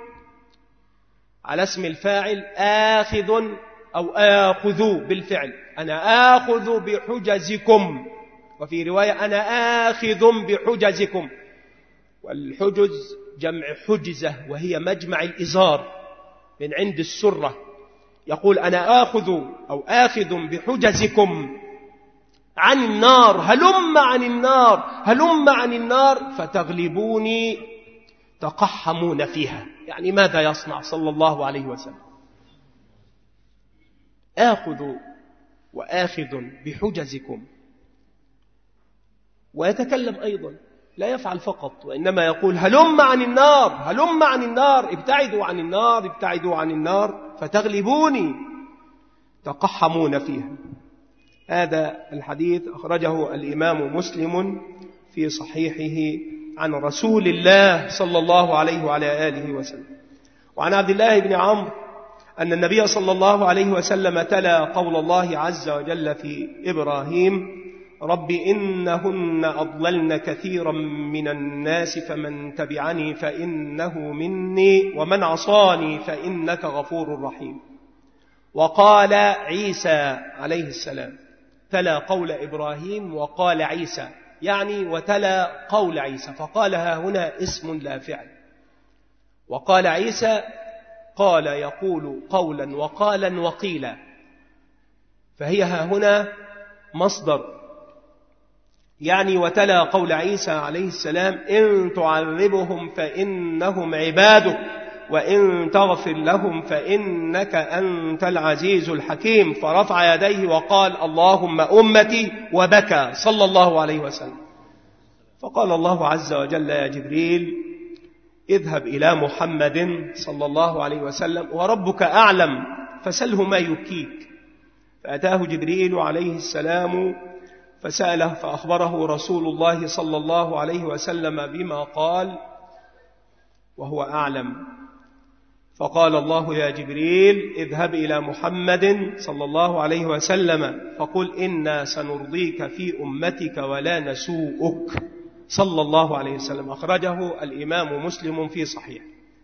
على اسم الفاعل، آخذ أو آخذ بالفعل، أنا آخذ بحجزكم، وفي رواية أنا آخذ بحجزكم. والحجز جمع حجزة وهي مجمع الإزار من عند السرة. يقول أنا آخذ أو آخذ بحجزكم عن النار، هلم عن النار، هلم عن النار فتغلبوني تقحمون فيها. يعني ماذا يصنع صلى الله عليه وسلم؟ آخذ وآخذ بحجزكم. ويتكلم أيضا، لا يفعل فقط، وإنما يقول هلم عن النار، هلم عن النار، ابتعدوا عن النار، ابتعدوا عن النار فتغلبوني تقحمون فيها. هذا الحديث أخرجه الإمام مسلم في صحيحه عن رسول الله صلى الله عليه وعلى آله وسلم. وعن عبد الله بن عمرو أن النبي صلى الله عليه وسلم تلا قول الله عز وجل في إبراهيم رب إنهن أضللن كثيرا من الناس فمن تبعني فإنه مني ومن عصاني فإنك غفور رحيم. وقال عيسى عليه السلام، تلا قول إبراهيم وقال عيسى، يعني وتلا قول عيسى، فقالها هنا اسم لا فعل. وقال عيسى قال يقول قولا وقالا وقيلا، فهي هنا مصدر. يعني وتلا قول عيسى عليه السلام إن تعذبهم فإنهم عبادك وإن تغفر لهم فإنك أنت العزيز الحكيم، فرفع يديه وقال اللهم أمتي وبكى صلى الله عليه وسلم. فقال الله عز وجل يا جبريل اذهب إلى محمد صلى الله عليه وسلم وربك أعلم فسله ما يبكيك. فأتاه جبريل عليه السلام فسأله فأخبره رسول الله صلى الله عليه وسلم بما قال وهو أعلم. فقال الله يا جبريل اذهب إلى محمد صلى الله عليه وسلم فقل إنا سنرضيك في أمتك ولا نسوءك صلى الله عليه وسلم. أخرجه الإمام مسلم في صحيح.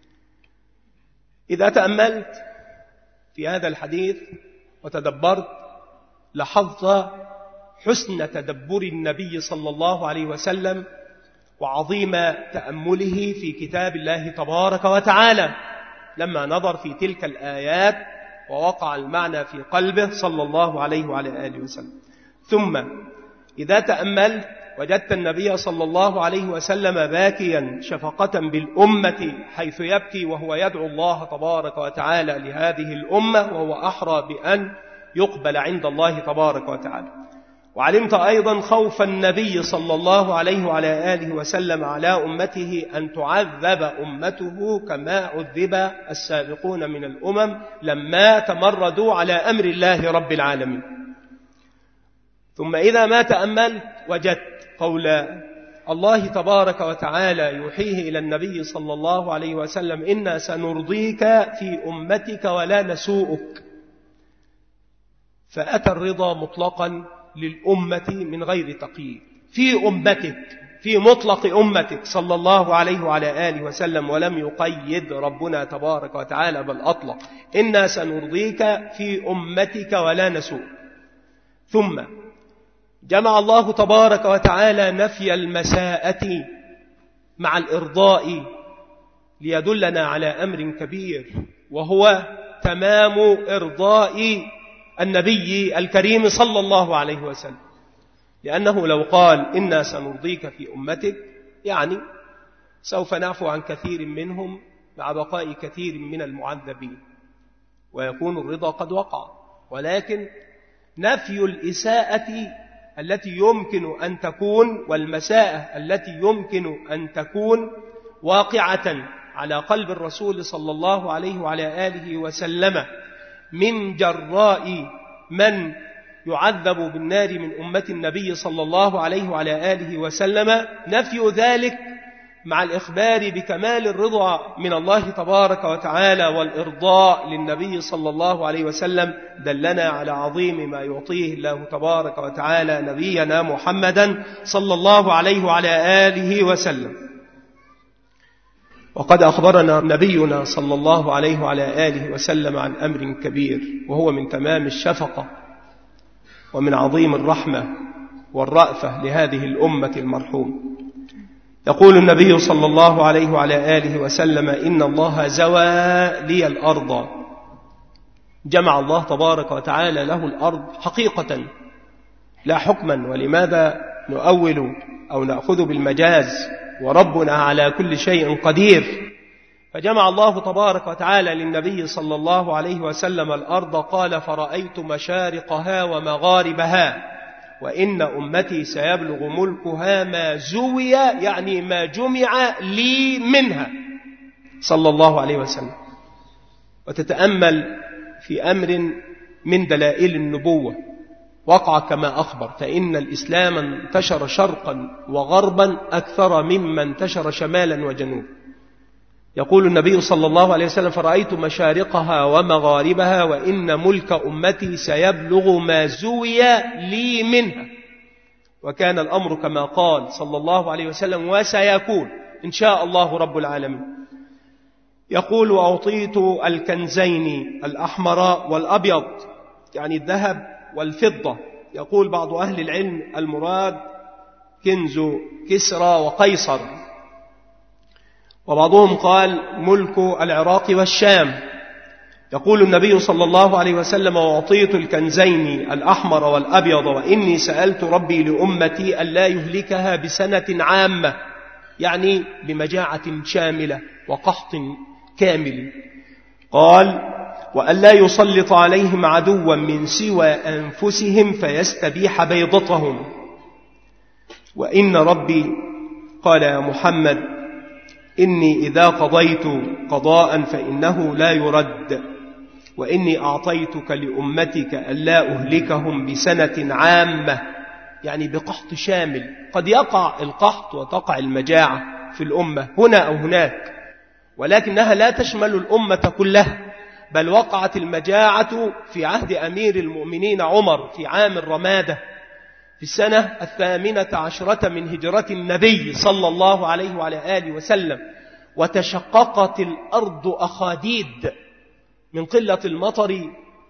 إذا تأملت في هذا الحديث وتدبرت لاحظت حسن تدبر النبي صلى الله عليه وسلم وعظيم تأمله في كتاب الله تبارك وتعالى لما نظر في تلك الآيات ووقع المعنى في قلبه صلى الله عليه وعلى آله وسلم. ثم إذا تأملت وجدت النبي صلى الله عليه وسلم باكيا شفقة بالأمة حيث يبكي وهو يدعو الله تبارك وتعالى لهذه الأمة وهو أحرى بأن يقبل عند الله تبارك وتعالى. وعلمت أيضا خوف النبي صلى الله عليه وعلى آله وسلم على أمته أن تعذب أمته كما عذب السابقون من الأمم لما تمردوا على أمر الله رب العالمين. ثم إذا ما تأملت وجدت قول الله تبارك وتعالى يوحيه إلى النبي صلى الله عليه وسلم إنا سنرضيك في أمتك ولا نسوءك، فأتى الرضا مطلقا للأمة من غير تقييد في أمتك، في مطلق أمتك صلى الله عليه وعلى آله وسلم، ولم يقيد ربنا تبارك وتعالى بل أطلق إنا سنرضيك في أمتك ولا نسوء. ثم جمع الله تبارك وتعالى نفي المساءة مع الإرضاء ليدلنا على أمر كبير وهو تمام إرضاء النبي الكريم صلى الله عليه وسلم. لأنه لو قال إنا سنرضيك في أمتك يعني سوف نعفو عن كثير منهم مع بقاء كثير من المعذبين ويكون الرضا قد وقع. ولكن نفي الإساءة التي يمكن أن تكون والمساءة التي يمكن أن تكون واقعة على قلب الرسول صلى الله عليه وعلى آله وسلم من جراء من يعذب بالنار من أمة النبي صلى الله عليه وعلى آله وسلم، نفي ذلك مع الإخبار بكمال الرضا من الله تبارك وتعالى والإرضاء للنبي صلى الله عليه وسلم دلنا على عظيم ما يعطيه الله تبارك وتعالى نبينا محمدا صلى الله عليه وعلى آله وسلم. وقد أخبرنا نبينا صلى الله عليه وعلى آله وسلم عن أمر كبير، وهو من تمام الشفقة ومن عظيم الرحمة والرأفة لهذه الأمة المرحوم. يقول النبي صلى الله عليه وعلى آله وسلم: إن الله زوى لي الأرض. جمع الله تبارك وتعالى له الأرض حقيقة لا حكما. ولماذا نؤول أو نأخذ بالمجاز وربنا على كل شيء قدير؟ فجمع الله تبارك وتعالى للنبي صلى الله عليه وسلم الأرض، قال: فرأيت مشارقها ومغاربها، وإن أمتي سيبلغ ملكها ما زوي، يعني ما جمع لي منها، صلى الله عليه وسلم. وتتأمل في أمر من دلائل النبوة وقع كما أخبر، فإن الإسلام انتشر شرقا وغربا أكثر مما انتشر شمالا وجنوبا. يقول النبي صلى الله عليه وسلم: فرأيت مشارقها ومغاربها، وإن ملك أمتي سيبلغ ما زوي لي منها. وكان الأمر كما قال صلى الله عليه وسلم، وسيكون إن شاء الله رب العالمين. يقول: وأعطيت الكنزين الأحمر والأبيض، يعني الذهب والفضة. يقول بعض أهل العلم المراد كنز كسرى وقيصر، وبعضهم قال ملك العراق والشام. يقول النبي صلى الله عليه وسلم: وأعطيت الكنزين الأحمر والأبيض، وإني سألت ربي لأمتي ألا يهلكها بسنة عامة، يعني بمجاعة شاملة وقحط كامل. قال: وألا يسلط عليهم عدوا من سوى أنفسهم فيستبيح بيضتهم. وإن ربي قال: يا محمد إني إذا قضيت قضاء فإنه لا يرد، وإني أعطيتك لأمتك ألا أهلكهم بسنة عامة، يعني بقحط شامل. قد يقع القحط وتقع المجاعة في الأمة هنا أو هناك، ولكنها لا تشمل الأمة كلها، بل وقعت المجاعة في عهد أمير المؤمنين عمر في عام الرمادة في السنة 18 من هجرة النبي صلى الله عليه وعلى آله وسلم، وتشققت الأرض أخاديد من قلة المطر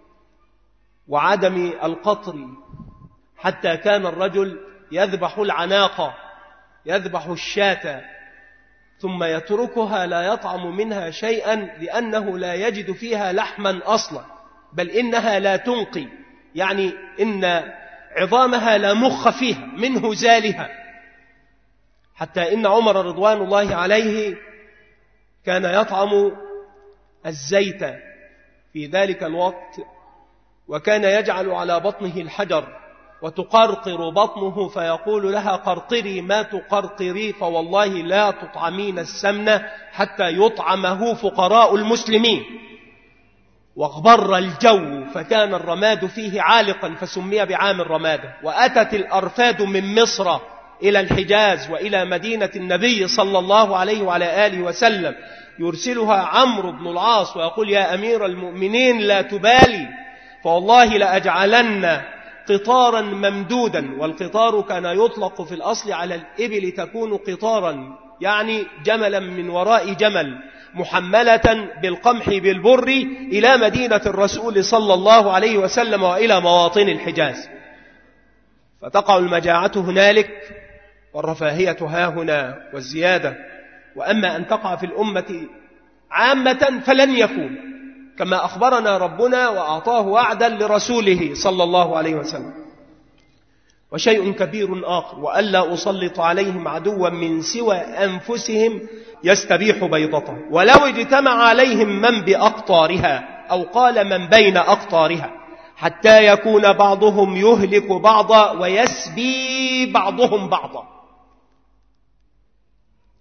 وعدم القطر، حتى كان الرجل يذبح العناقة، يذبح الشاة، ثم يتركها لا يطعم منها شيئا لأنه لا يجد فيها لحما أصلا، بل إنها لا تنقي، يعني إن عظامها لا مخ فيها من هزالها. حتى إن عمر رضوان الله عليه كان يطعم الزيت في ذلك الوقت، وكان يجعل على بطنه الحجر وتقرقر بطنه، فيقول لها: قرقري ما تقرقري، فوالله لا تطعمين السمن حتى يطعمه فقراء المسلمين. واغبر الجو فكان الرماد فيه عالقا فسمي بعام الرمادة. وأتت الأرفاد من مصر إلى الحجاز وإلى مدينة النبي صلى الله عليه وعلى آله وسلم، يرسلها عمرو بن العاص ويقول: يا أمير المؤمنين لا تبالي، فوالله لأجعلن قطارا ممدودا. والقطار كان يطلق في الأصل على الإبل، تكون قطارا يعني جملا من وراء جمل، محملة بالقمح بالبر إلى مدينة الرسول صلى الله عليه وسلم وإلى مواطن الحجاز. فتقع المجاعة هنالك والرفاهية هاهنا والزيادة. وأما أن تقع في الأمة عامة فلن يكون، كما أخبرنا ربنا وأعطاه وعدا لرسوله صلى الله عليه وسلم. وشيء كبير آخر: وألا أسلط عليهم عدوا من سوى أنفسهم يستبيح بيضته، ولو اجتمع عليهم من بأقطارها، أو قال من بين أقطارها، حتى يكون بعضهم يهلك بعضا ويسبي بعضهم بعضا.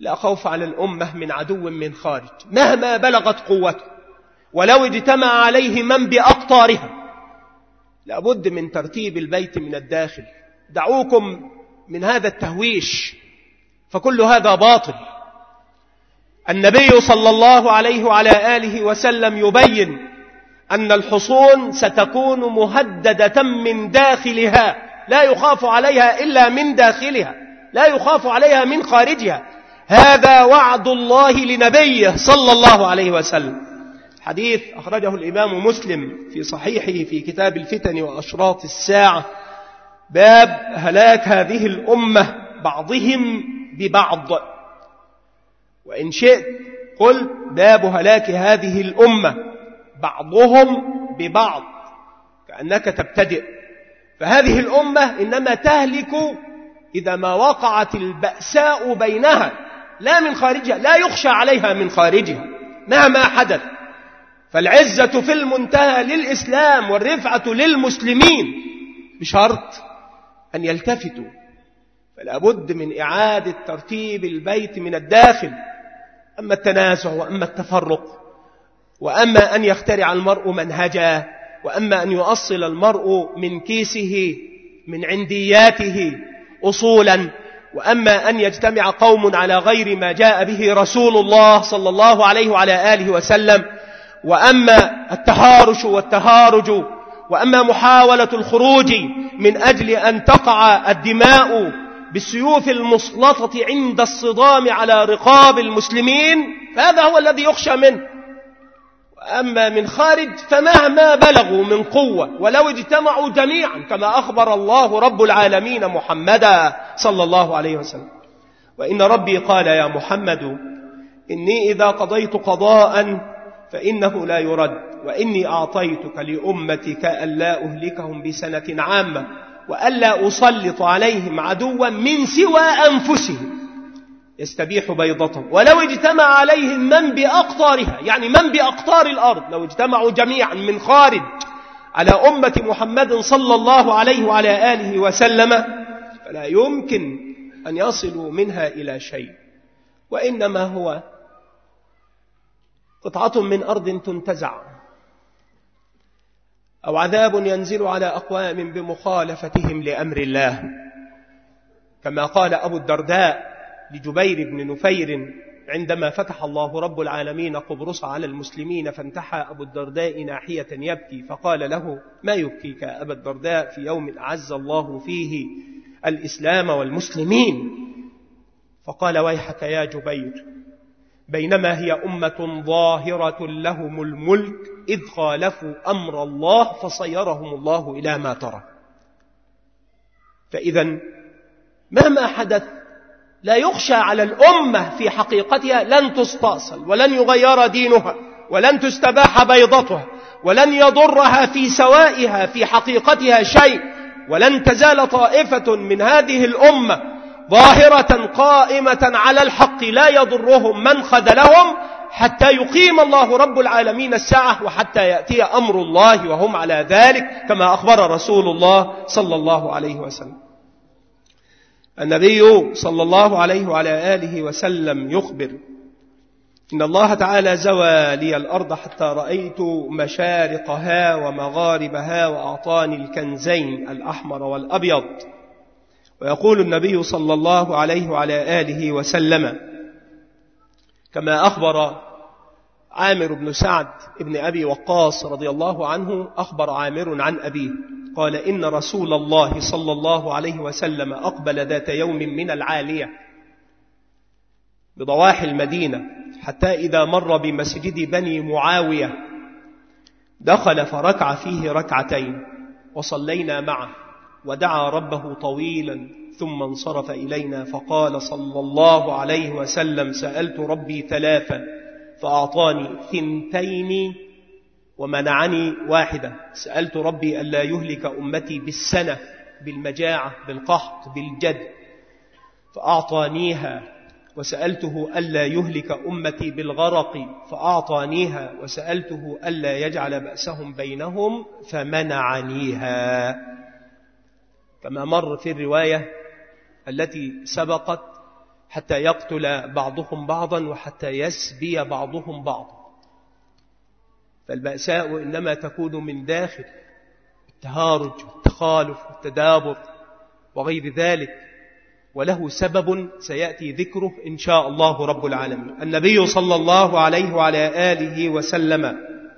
لا خوف على الأمة من عدو من خارج مهما بلغت قوته ولو اجتمع عليه من بأقطارها. لابد من ترتيب البيت من الداخل. دعوكم من هذا التهويش فكل هذا باطل. النبي صلى الله عليه وعلى آله وسلم يبين أن الحصون ستكون مهددة من داخلها، لا يخاف عليها إلا من داخلها، لا يخاف عليها من خارجها. هذا وعد الله لنبيه صلى الله عليه وسلم. حديث أخرجه الإمام مسلم في صحيحه في كتاب الفتن وأشراط الساعة، باب هلاك هذه الأمة بعضهم ببعض، وإن شئت قل باب هلاك هذه الأمة بعضهم ببعض، كأنك تبتدئ. فهذه الأمة إنما تهلك إذا ما وقعت البأساء بينها، لا من خارجها، لا يخشى عليها من خارجها مهما حدث. فالعزة في المنتهى للإسلام والرفعة للمسلمين بشرط أن يلتفتوا. فلا بد من إعادة ترتيب البيت من الداخل. أما التنازع وأما التفرق وأما أن يخترع المرء منهجا وأما أن يؤصل المرء من كيسه من عندياته أصولا وأما أن يجتمع قوم على غير ما جاء به رسول الله صلى الله عليه وعلى آله وسلم وأما التهارش والتهارج وأما محاولة الخروج من أجل أن تقع الدماء بالسيوف المسلطة عند الصدام على رقاب المسلمين، فهذا هو الذي يخشى منه. وأما من خارج فمهما بلغوا من قوة ولو اجتمعوا جميعا كما أخبر الله رب العالمين محمدا صلى الله عليه وسلم: وإن ربي قال يا محمد إني إذا قضيت قضاء فإنه لا يرد، وإني أعطيتك لأمتك ألا أهلكهم بسنة عامة وألا أسلط عليهم عدوا من سوى أنفسهم يستبيح بيضتهم ولو اجتمع عليهم من بأقطارها، يعني من بأقطار الأرض، لو اجتمعوا جميعا من خارج على أمة محمد صلى الله عليه وعلى آله وسلم فلا يمكن أن يصلوا منها إلى شيء، وإنما هو قطعة من أرض تنتزع أو عذاب ينزل على أقوام بمخالفتهم لأمر الله، كما قال أبو الدرداء لجبير بن نفير عندما فتح الله رب العالمين قبرص على المسلمين فانتحى أبو الدرداء ناحية يبكي، فقال له: ما يبكيك أبا الدرداء في يوم أعز الله فيه الإسلام والمسلمين؟ فقال: ويحك يا جبير، بينما هي أمة ظاهرة لهم الملك إذ خالفوا أمر الله فصيرهم الله إلى ما ترى. فإذا مهما حدث لا يخشى على الأمة في حقيقتها، لن تستأصل ولن يغير دينها ولن تستباح بيضتها ولن يضرها في سوائها في حقيقتها شيء، ولن تزال طائفة من هذه الأمة ظاهرة قائمة على الحق لا يضرهم من خذلهم حتى يقيم الله رب العالمين الساعة وحتى يأتي أمر الله وهم على ذلك، كما أخبر رسول الله صلى الله عليه وسلم. النبي صلى الله عليه وعلى آله وسلم يخبر: إن الله تعالى زوى لي الأرض حتى رأيت مشارقها ومغاربها وأعطاني الكنزين الأحمر والأبيض. ويقول النبي صلى الله عليه وعلى آله وسلم كما أخبر عامر بن سعد بن أبي وقاص رضي الله عنه، أخبر عامر عن أبيه قال: إن رسول الله صلى الله عليه وسلم أقبل ذات يوم من العالية بضواحي المدينة حتى إذا مر بمسجد بني معاوية دخل فركع فيه ركعتين وصلينا معه ودعا ربه طويلا ثم انصرف إلينا فقال صلى الله عليه وسلم: سألت ربي ثلاثة فأعطاني 2 ومنعني 1. سألت ربي ألا يهلك أمتي بالسنة، بالمجاعة، بالقحط، بالجد، فأعطانيها. وسألته ألا يهلك أمتي بالغرق فأعطانيها. وسألته ألا يجعل بأسهم بينهم فمنعنيها. كما مر في الرواية التي سبقت حتى يقتل بعضهم بعضا وحتى يسبي بعضهم بعضا. فالبأساء إنما تكون من داخل التهارج والتخالف والتدابر وغير ذلك، وله سبب سيأتي ذكره إن شاء الله رب العالمين. النبي صلى الله عليه وعلى آله وسلم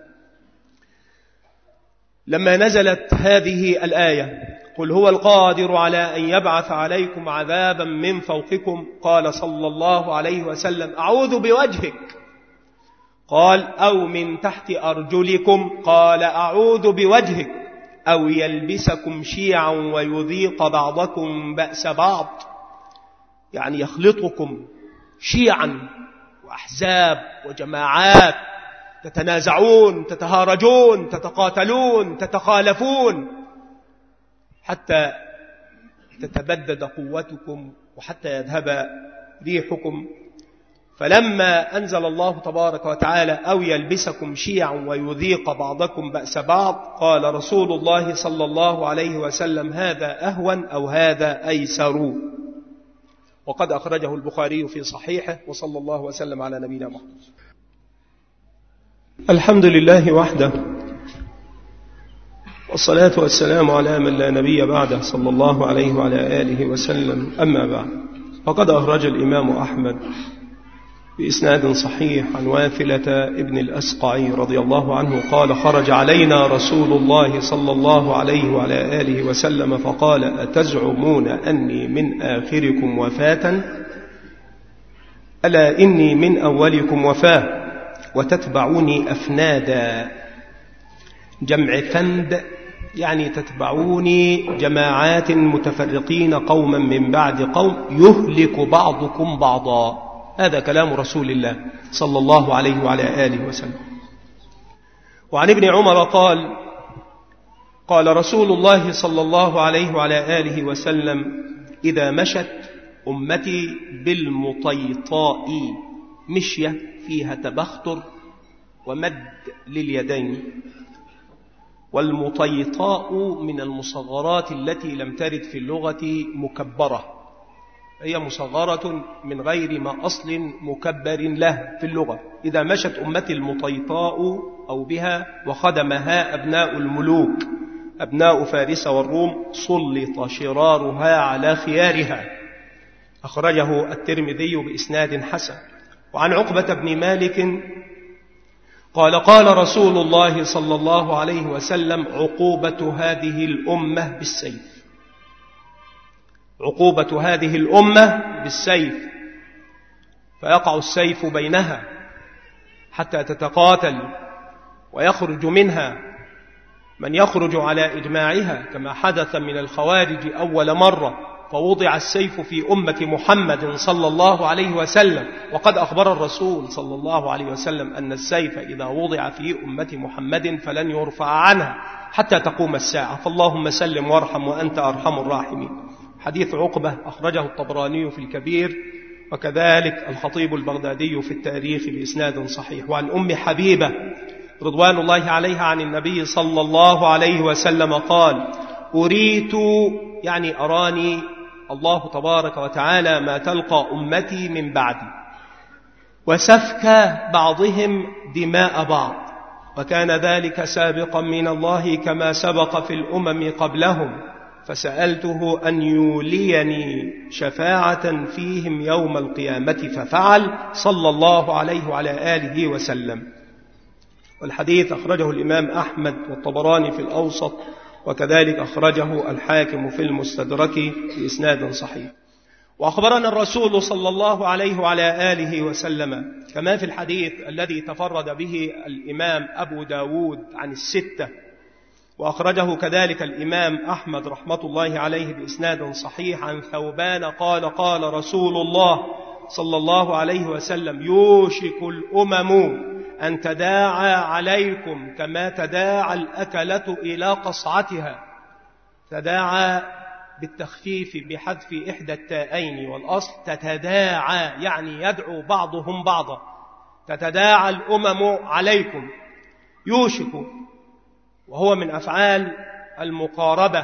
لما نزلت هذه الآية قل هو القادر على أن يبعث عليكم عذابا من فوقكم، قال صلى الله عليه وسلم أعوذ بوجهك، قال أو من تحت أرجلكم، قال أعوذ بوجهك، أو يلبسكم شيعا ويذيق بعضكم بأس بعض، يعني يخلطكم شيعا وأحزاب وجماعات، تتنازعون تتهارجون تتقاتلون تتخالفون حتى تتبدد قوتكم وحتى يذهب ريحكم. فلما أنزل الله تبارك وتعالى أو يلبسكم شيعا ويذيق بعضكم بأس بعض، قال رسول الله صلى الله عليه وسلم هذا أهون أو هذا أيسر، وقد أخرجه البخاري في صحيحه. وصلى الله وسلم على نبينا محمد. الحمد لله وحده، والصلاة والسلام على من لا نبي بعده صلى الله عليه وعلى آله وسلم. أما بعد، فقد أخرج الإمام أحمد بإسناد صحيح عن واثلة ابن الأسقع رضي الله عنه قال خرج علينا رسول الله صلى الله عليه وعلى آله وسلم فقال أتزعمون أني من آخركم وفاة؟ ألا إني من أولكم وفاة وتتبعوني أفنادا. جمع فند يعني تتبعوني جماعات متفرقين قوما من بعد قوم يهلك بعضكم بعضا. هذا كلام رسول الله صلى الله عليه وعلى آله وسلم. وعن ابن عمر قال قال رسول الله صلى الله عليه وعلى آله وسلم إذا مشت أمتي بالمطيطاء، مشية فيها تبختر ومد لليدين، والمطيطاء من المصغرات التي لم ترد في اللغة مكبرة، هي مصغرة من غير ما أصل مكبر له في اللغة. إذا مشت أمتي المطيطاء أو بها وخدمها أبناء الملوك أبناء فارس والروم سلط شرارها على خيارها. أخرجه الترمذي بإسناد حسن. وعن عقبة بن مالك قال قال رسول الله صلى الله عليه وسلم عقوبة هذه الأمة بالسيف، عقوبة هذه الأمة بالسيف، فيقع السيف بينها حتى تتقاتل ويخرج منها من يخرج على إجماعها كما حدث من الخوارج أول مرة، فوضع السيف في أمة محمد صلى الله عليه وسلم. وقد أخبر الرسول صلى الله عليه وسلم أن السيف إذا وضع في أمة محمد فلن يرفع عنها حتى تقوم الساعة، فاللهم سلم وارحم وأنت أرحم الراحمين. حديث عقبة أخرجه الطبراني في الكبير، وكذلك الخطيب البغدادي في التاريخ بإسناد صحيح. وعن أم حبيبة رضوان الله عليها عن النبي صلى الله عليه وسلم قال أريت، يعني أراني الله تبارك وتعالى ما تلقى أمتي من بعدي، وسفك بعضهم دماء بعض، وكان ذلك سابقا من الله كما سبق في الأمم قبلهم، فسألته أن يوليني شفاعة فيهم يوم القيامة ففعل صلى الله عليه وعلى آله وسلم. والحديث أخرجه الإمام أحمد والطبراني في الأوسط، وكذلك أخرجه الحاكم في المستدرك بإسناد صحيح. وأخبرنا الرسول صلى الله عليه وعلى آله وسلم كما في الحديث الذي تفرد به الإمام أبو داود عن الستة، وأخرجه كذلك الإمام أحمد رحمة الله عليه بإسناد صحيح عن ثوبان قال قال رسول الله صلى الله عليه وسلم يوشك الأمم أن تداعى عليكم كما تداعى الأكلة إلى قصعتها. تداعى بالتخفيف بحذف إحدى التاءين، والأصل تتداعى يعني يدعو بعضهم بعضا. تتداعى الأمم عليكم، يوشك وهو من أفعال المقاربة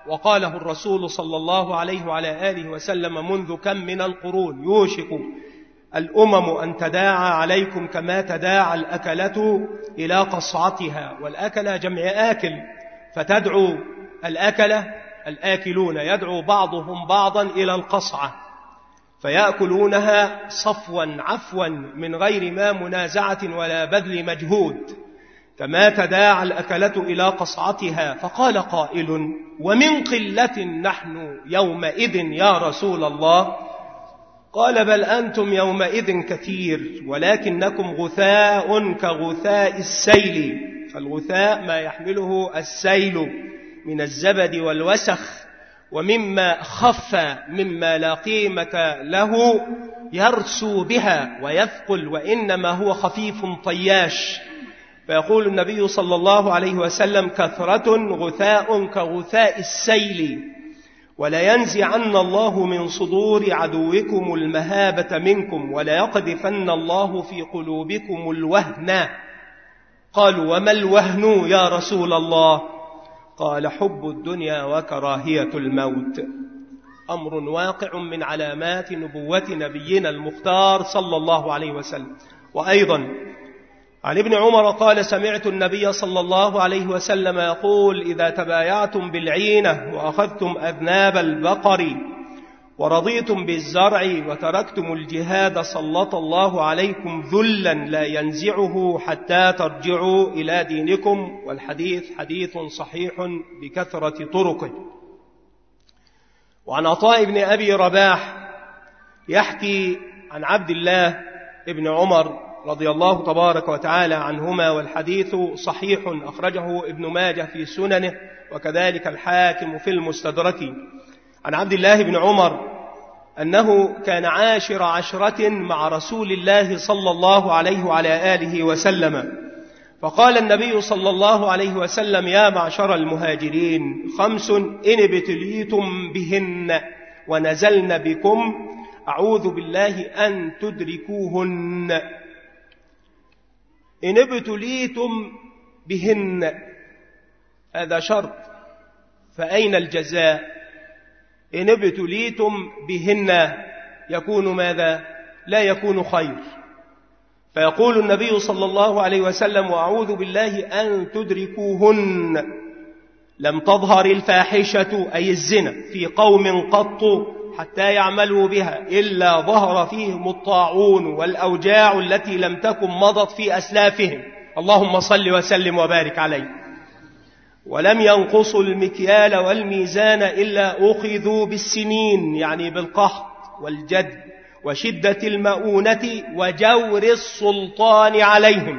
وقاله الرسول صلى الله عليه وعلى آله وسلم منذ كم من القرون: يوشك الأمم أن تداعى عليكم كما تداعى الأكلة إلى قصعتها. والأكلة جمع آكل، فتدعو الأكلة الآكلون يدعو بعضهم بعضا إلى القصعة، فيأكلونها صفوا عفوا من غير ما منازعة ولا بذل مجهود، كما تداعى الأكلة إلى قصعتها. فقال قائل: ومن قلة نحن يومئذ يا رسول الله؟ قال: بل أنتم يومئذ كثير، ولكنكم غثاء كغثاء السيل. فالغثاء ما يحمله السيل من الزبد والوسخ، ومما خف مما لا قيمة له يرسو بها ويثقل، وإنما هو خفيف طياش. فيقول النبي صلى الله عليه وسلم: كثرة غثاء كغثاء السيل، ولينزعن الله من صدور عدوكم المهابة منكم، وليقذفن الله في قلوبكم الوهن. قالوا: وما الوهن يا رسول الله؟ قال: حب الدنيا وكراهية الموت. أمر واقع من علامات نبوة نبينا المختار صلى الله عليه وسلم. وأيضا عن ابن عمر قال: سمعت النبي صلى الله عليه وسلم يقول: إذا تبايعتم بالعينة وأخذتم أذناب البقر ورضيتم بالزرع وتركتم الجهاد سلط الله عليكم ذلا لا ينزعه حتى ترجعوا إلى دينكم. والحديث حديث صحيح بكثرة طرقه. وعن عطاء بن أبي رباح يحكي عن عبد الله بن عمر رضي الله تبارك وتعالى عنهما، والحديث صحيح، أخرجه ابن ماجه في سننه وكذلك الحاكم في المستدرك. عن عبد الله بن عمر أنه كان عاشر عشرة مع رسول الله صلى الله عليه وعلى آله وسلم، فقال النبي صلى الله عليه وسلم: يا معشر المهاجرين، 5 إن ابتليتم بهن ونزلن بكم أعوذ بالله أن تدركوهن. إن ابتليتم بهن هذا شرط، فأين الجزاء؟ إن ابتليتم بهن يكون ماذا؟ لا يكون خير. فيقول النبي صلى الله عليه وسلم: وأعوذ بالله أن تدركوهن. لم تظهر الفاحشة أي الزنا في قوم قط حتى يعملوا بها إلا ظهر فيهم الطاعون والأوجاع التي لم تكن مضت في أسلافهم، اللهم صل وسلم وبارك عليه. ولم ينقصوا المكيال والميزان إلا أخذوا بالسنين، يعني بالقحط والجد وشدة المؤونة وجور السلطان عليهم.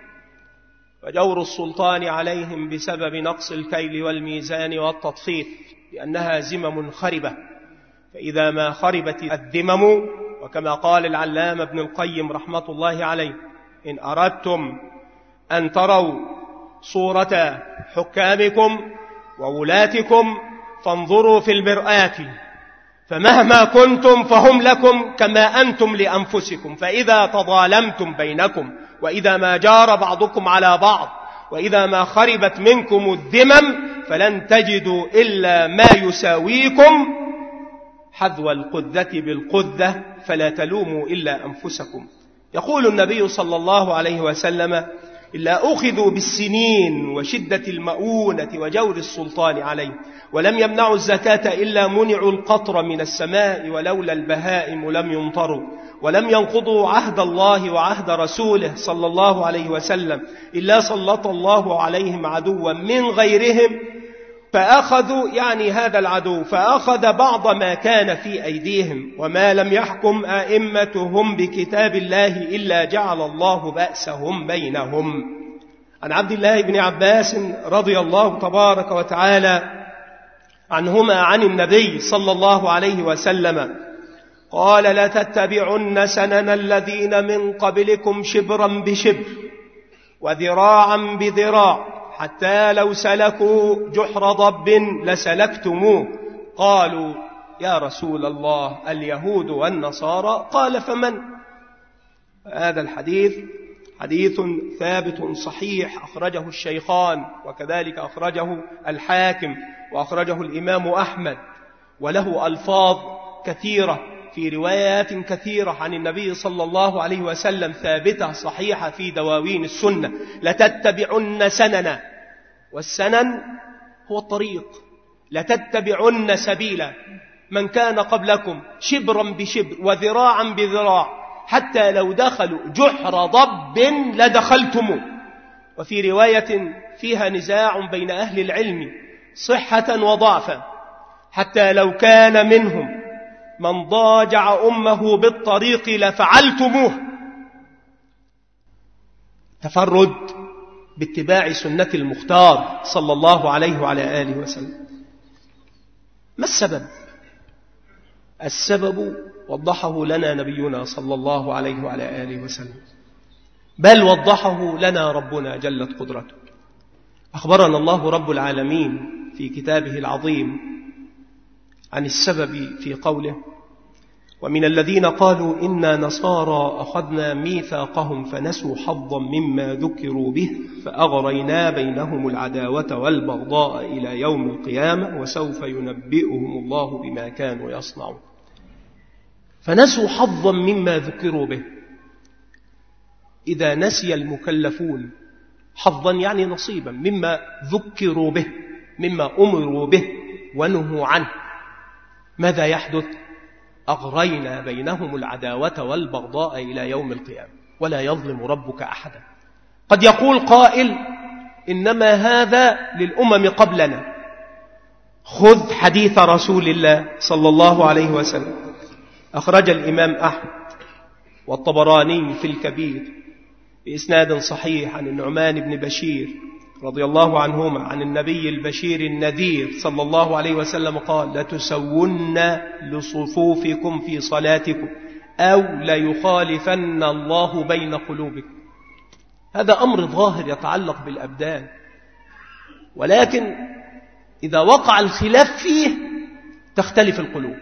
وجور السلطان عليهم بسبب نقص الكيل والميزان والتطفيف، لأنها زمم خربة. فإذا ما خربت الذمم، وكما قال العلامة ابن القيم رحمة الله عليه: إن أردتم أن تروا صورة حكامكم وولاتكم فانظروا في المرآة، فمهما كنتم فهم لكم كما أنتم لأنفسكم. فإذا تظالمتم بينكم، وإذا ما جار بعضكم على بعض، وإذا ما خربت منكم الذمم، فلن تجدوا إلا ما يساويكم حذو القذة بالقذة، فلا تلوموا إلا أنفسكم. يقول النبي صلى الله عليه وسلم: إلا أخذوا بالسنين وشدة المؤونة وجور السلطان عليه. ولم يمنعوا الزكاة إلا منعوا القطر من السماء، ولولا البهائم لم يمطروا. ولم ينقضوا عهد الله وعهد رسوله صلى الله عليه وسلم إلا سلط الله عليهم عدوا من غيرهم فأخذوا، يعني هذا العدو، فأخذ بعض ما كان في أيديهم. وما لم يحكم أئمتهم بكتاب الله إلا جعل الله بأسهم بينهم. عن عبد الله بن عباس رضي الله تبارك وتعالى عنهما عن النبي صلى الله عليه وسلم قال: لتتبعن سنن الذين من قبلكم شبرا بشبر وذراعا بذراع، حتى لو سلكوا جحر ضب لسلكتموه. قالوا: يا رسول الله اليهود والنصارى؟ قال: فمن؟ هذا الحديث حديث ثابت صحيح أخرجه الشيخان، وكذلك أخرجه الحاكم، وأخرجه الإمام أحمد، وله ألفاظ كثيرة في روايات كثيرة عن النبي صلى الله عليه وسلم ثابتة صحيحة في دواوين السنة: لتتبعن سننا، والسنن هو الطريق، لتتبعن سبيل من كان قبلكم شبرا بشبر وذراعا بذراع حتى لو دخلوا جحر ضب لدخلتموه. وفي رواية فيها نزاع بين أهل العلم صحة وضعفا: حتى لو كان منهم من ضاجع أمه بالطريق لفعلتموه. تفرد باتباع سنة المختار صلى الله عليه وعلى آله وسلم. ما السبب؟ السبب وضحه لنا نبينا صلى الله عليه وعلى آله وسلم، بل وضحه لنا ربنا جلت قدرته. أخبرنا الله رب العالمين في كتابه العظيم عن السبب في قوله: ومن الذين قالوا إنا نصارى أخذنا ميثاقهم فنسوا حظا مما ذكروا به فأغرينا بينهم العداوة والبغضاء إلى يوم القيامة وسوف ينبئهم الله بما كانوا يصنعون. فنسوا حظا مما ذكروا به. إذا نسي المكلفون حظا يعني نصيبا مما ذكروا به، مما أمروا به ونهوا عنه، ماذا يحدث؟ أغرينا بينهم العداوة والبغضاء إلى يوم القيامة ولا يظلم ربك أحدا. قد يقول قائل: إنما هذا للأمم قبلنا. خذ حديث رسول الله صلى الله عليه وسلم، أخرج الإمام أحمد والطبراني في الكبير بإسناد صحيح عن النعمان بن بشير رضي الله عنهما عن النبي البشير النذير صلى الله عليه وسلم قال: لتسون لصفوفكم في صلاتكم أو ليخالفن الله بين قلوبكم. هذا أمر ظاهر يتعلق بالأبدان، ولكن إذا وقع الخلاف فيه تختلف القلوب.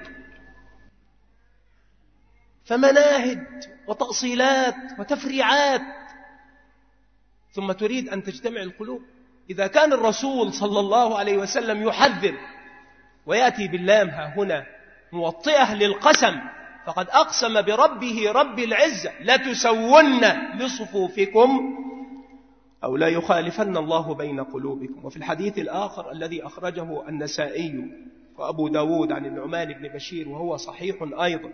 فمناهج وتأصيلات وتفريعات، ثم تريد أن تجتمع القلوب. إذا كان الرسول صلى الله عليه وسلم يحذر ويأتي باللام ها هنا موطئة للقسم، فقد أقسم بربه رب العزة: لتسون لصفوفكم أو لا يخالفن الله بين قلوبكم. وفي الحديث الآخر الذي أخرجه النسائي وأبو داود عن النعمان بن بشير وهو صحيح أيضا: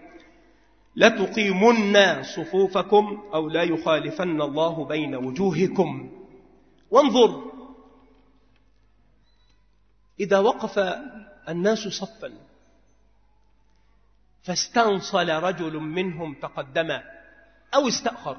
لتقيمن صفوفكم أو لا يخالفن الله بين وجوهكم. وانظر، إذا وقف الناس صفا فاستنصل رجل منهم تقدم أو استأخر،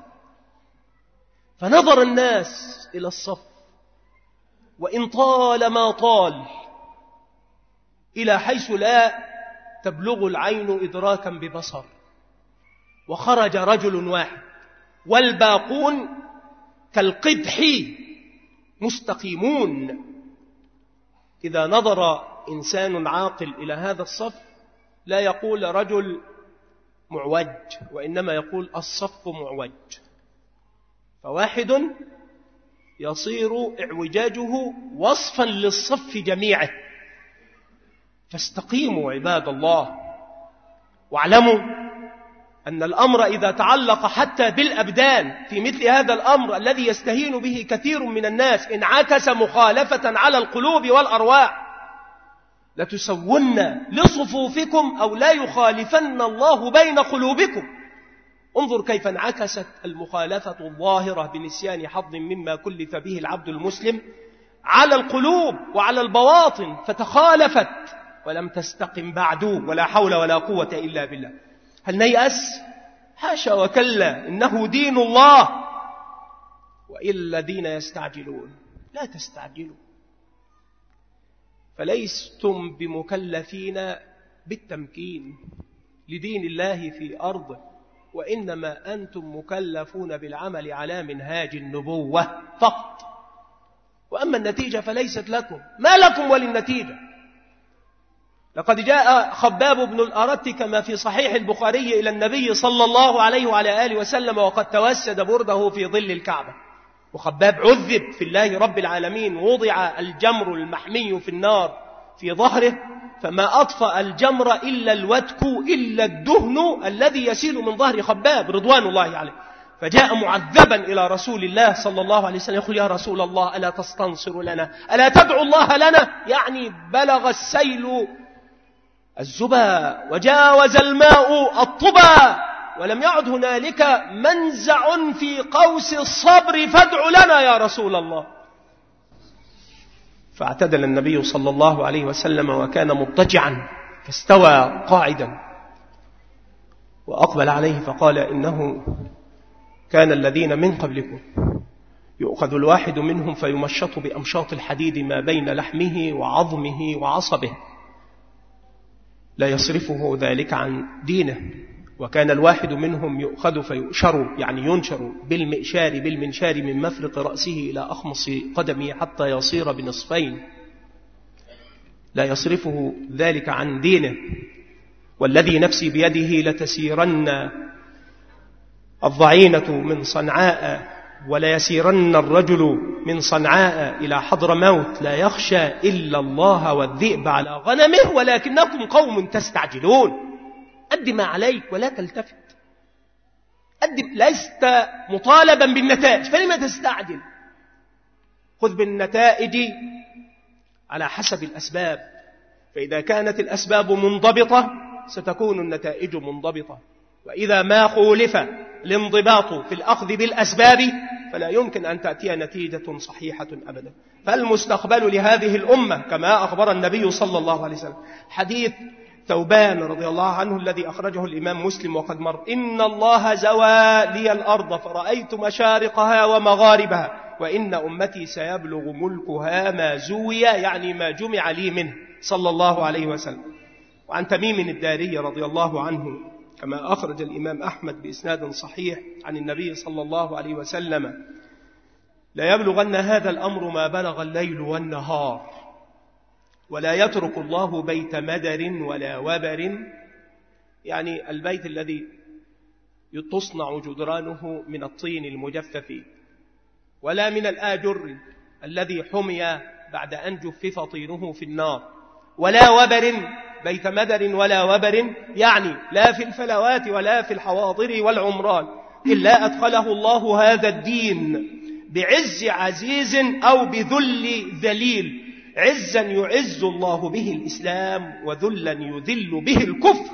فنظر الناس إلى الصف وإن طال ما طال إلى حيث لا تبلغ العين إدراكا ببصر، وخرج رجل واحد والباقون كالقدح مستقيمون. إذا نظر إنسان عاقل إلى هذا الصف لا يقول رجل معوج، وإنما يقول الصف معوج. فواحد يصير اعوجاجه وصفا للصف جميعه. فاستقيموا عباد الله، واعلموا أن الأمر إذا تعلق حتى بالأبدان في مثل هذا الأمر الذي يستهين به كثير من الناس انعكس مخالفة على القلوب والأرواح. لتسون لصفوفكم أو لا يخالفن الله بين قلوبكم. انظر كيف انعكست المخالفة الظاهرة بنسيان حظ مما كلف به العبد المسلم على القلوب وعلى البواطن، فتخالفت ولم تستقم بعد، ولا حول ولا قوة إلا بالله. هل نيأس؟ حاشا وكلا، إنه دين الله. وإلا الذين يستعجلون، لا تستعجلوا، فليستم بمكلفين بالتمكين لدين الله في أرضه، وإنما أنتم مكلفون بالعمل على منهاج النبوة فقط. وأما النتيجة فليست لكم، ما لكم وللنتيجة. لقد جاء خباب بن الأرت كما في صحيح البخاري إلى النبي صلى الله عليه وعلى آله وسلم وقد توسد برده في ظل الكعبة، وخباب عذب في الله رب العالمين، وضع الجمر المحمي في النار في ظهره فما أطفأ الجمر إلا الوتك إلا الدهن الذي يسيل من ظهر خباب رضوان الله عليه. فجاء معذبا إلى رسول الله صلى الله عليه وسلم يقول: يا رسول الله ألا تستنصر لنا، ألا تدعو الله لنا؟ يعني بلغ السيل الزبا وجاوز الماء الطبا ولم يعد هنالك منزع في قوس الصبر، فادع لنا يا رسول الله. فاعتدل النبي صلى الله عليه وسلم وكان مضطجعا فاستوى قاعدا وأقبل عليه فقال: إنه كان الذين من قبلكم يؤخذ الواحد منهم فيمشط بأمشاط الحديد ما بين لحمه وعظمه وعصبه لا يصرفه ذلك عن دينه، وكان الواحد منهم يؤخذ فيؤشر يعني ينشر بالمنشار من مفرق رأسه إلى أخمص قدمه حتى يصير بنصفين لا يصرفه ذلك عن دينه، والذي نفسي بيده لتسيرن الضعينة من صنعاء ولا يسيرن الرجل من صنعاء إلى حضر موت لا يخشى إلا الله والذئب على غنمه ولكنكم قوم تستعجلون. أد ما عليك ولا تلتفت، لست مطالبا بالنتائج فلما تستعجل؟ خذ بالنتائج على حسب الأسباب، فإذا كانت الأسباب منضبطة ستكون النتائج منضبطة، وإذا ما خولف الانضباط في الأخذ بالأسباب فلا يمكن أن تأتي نتيجة صحيحة أبدا. فالمستقبل لهذه الأمة كما أخبر النبي صلى الله عليه وسلم، حديث ثوبان رضي الله عنه الذي أخرجه الإمام مسلم وقد مر: إن الله زوى لي الأرض فرأيت مشارقها ومغاربها وإن أمتي سيبلغ ملكها ما زوي، يعني ما جمع لي منه صلى الله عليه وسلم. وعن تميم الداري رضي الله عنه كما أخرج الإمام أحمد بإسناد صحيح عن النبي صلى الله عليه وسلم: لا يبلغن هذا الأمر ما بلغ الليل والنهار ولا يترك الله بيت مدر ولا وبر، يعني البيت الذي تصنع جدرانه من الطين المجفف، ولا من الآجر الذي حمي بعد أن جفف طينه في النار، ولا وبر بيت مدر ولا وبر، يعني لا في الفلوات ولا في الحواضر والعمران، إلا أدخله الله هذا الدين بعز عزيز أو بذل ذليل، عزا يعز الله به الإسلام وذلا يذل به الكفر.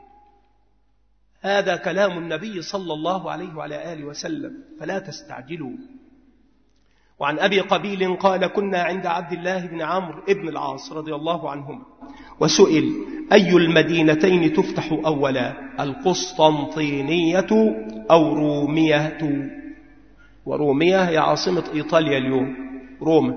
هذا كلام النبي صلى الله عليه وعلى آله وسلم، فلا تستعجلوا. وعن أبي قبيل قال: كنا عند عبد الله بن عمرو بن العاص رضي الله عنهما وسئل: أي المدينتين تفتح أولا، القسطنطينية أو رومية؟ ورومية هي عاصمة إيطاليا اليوم، روما.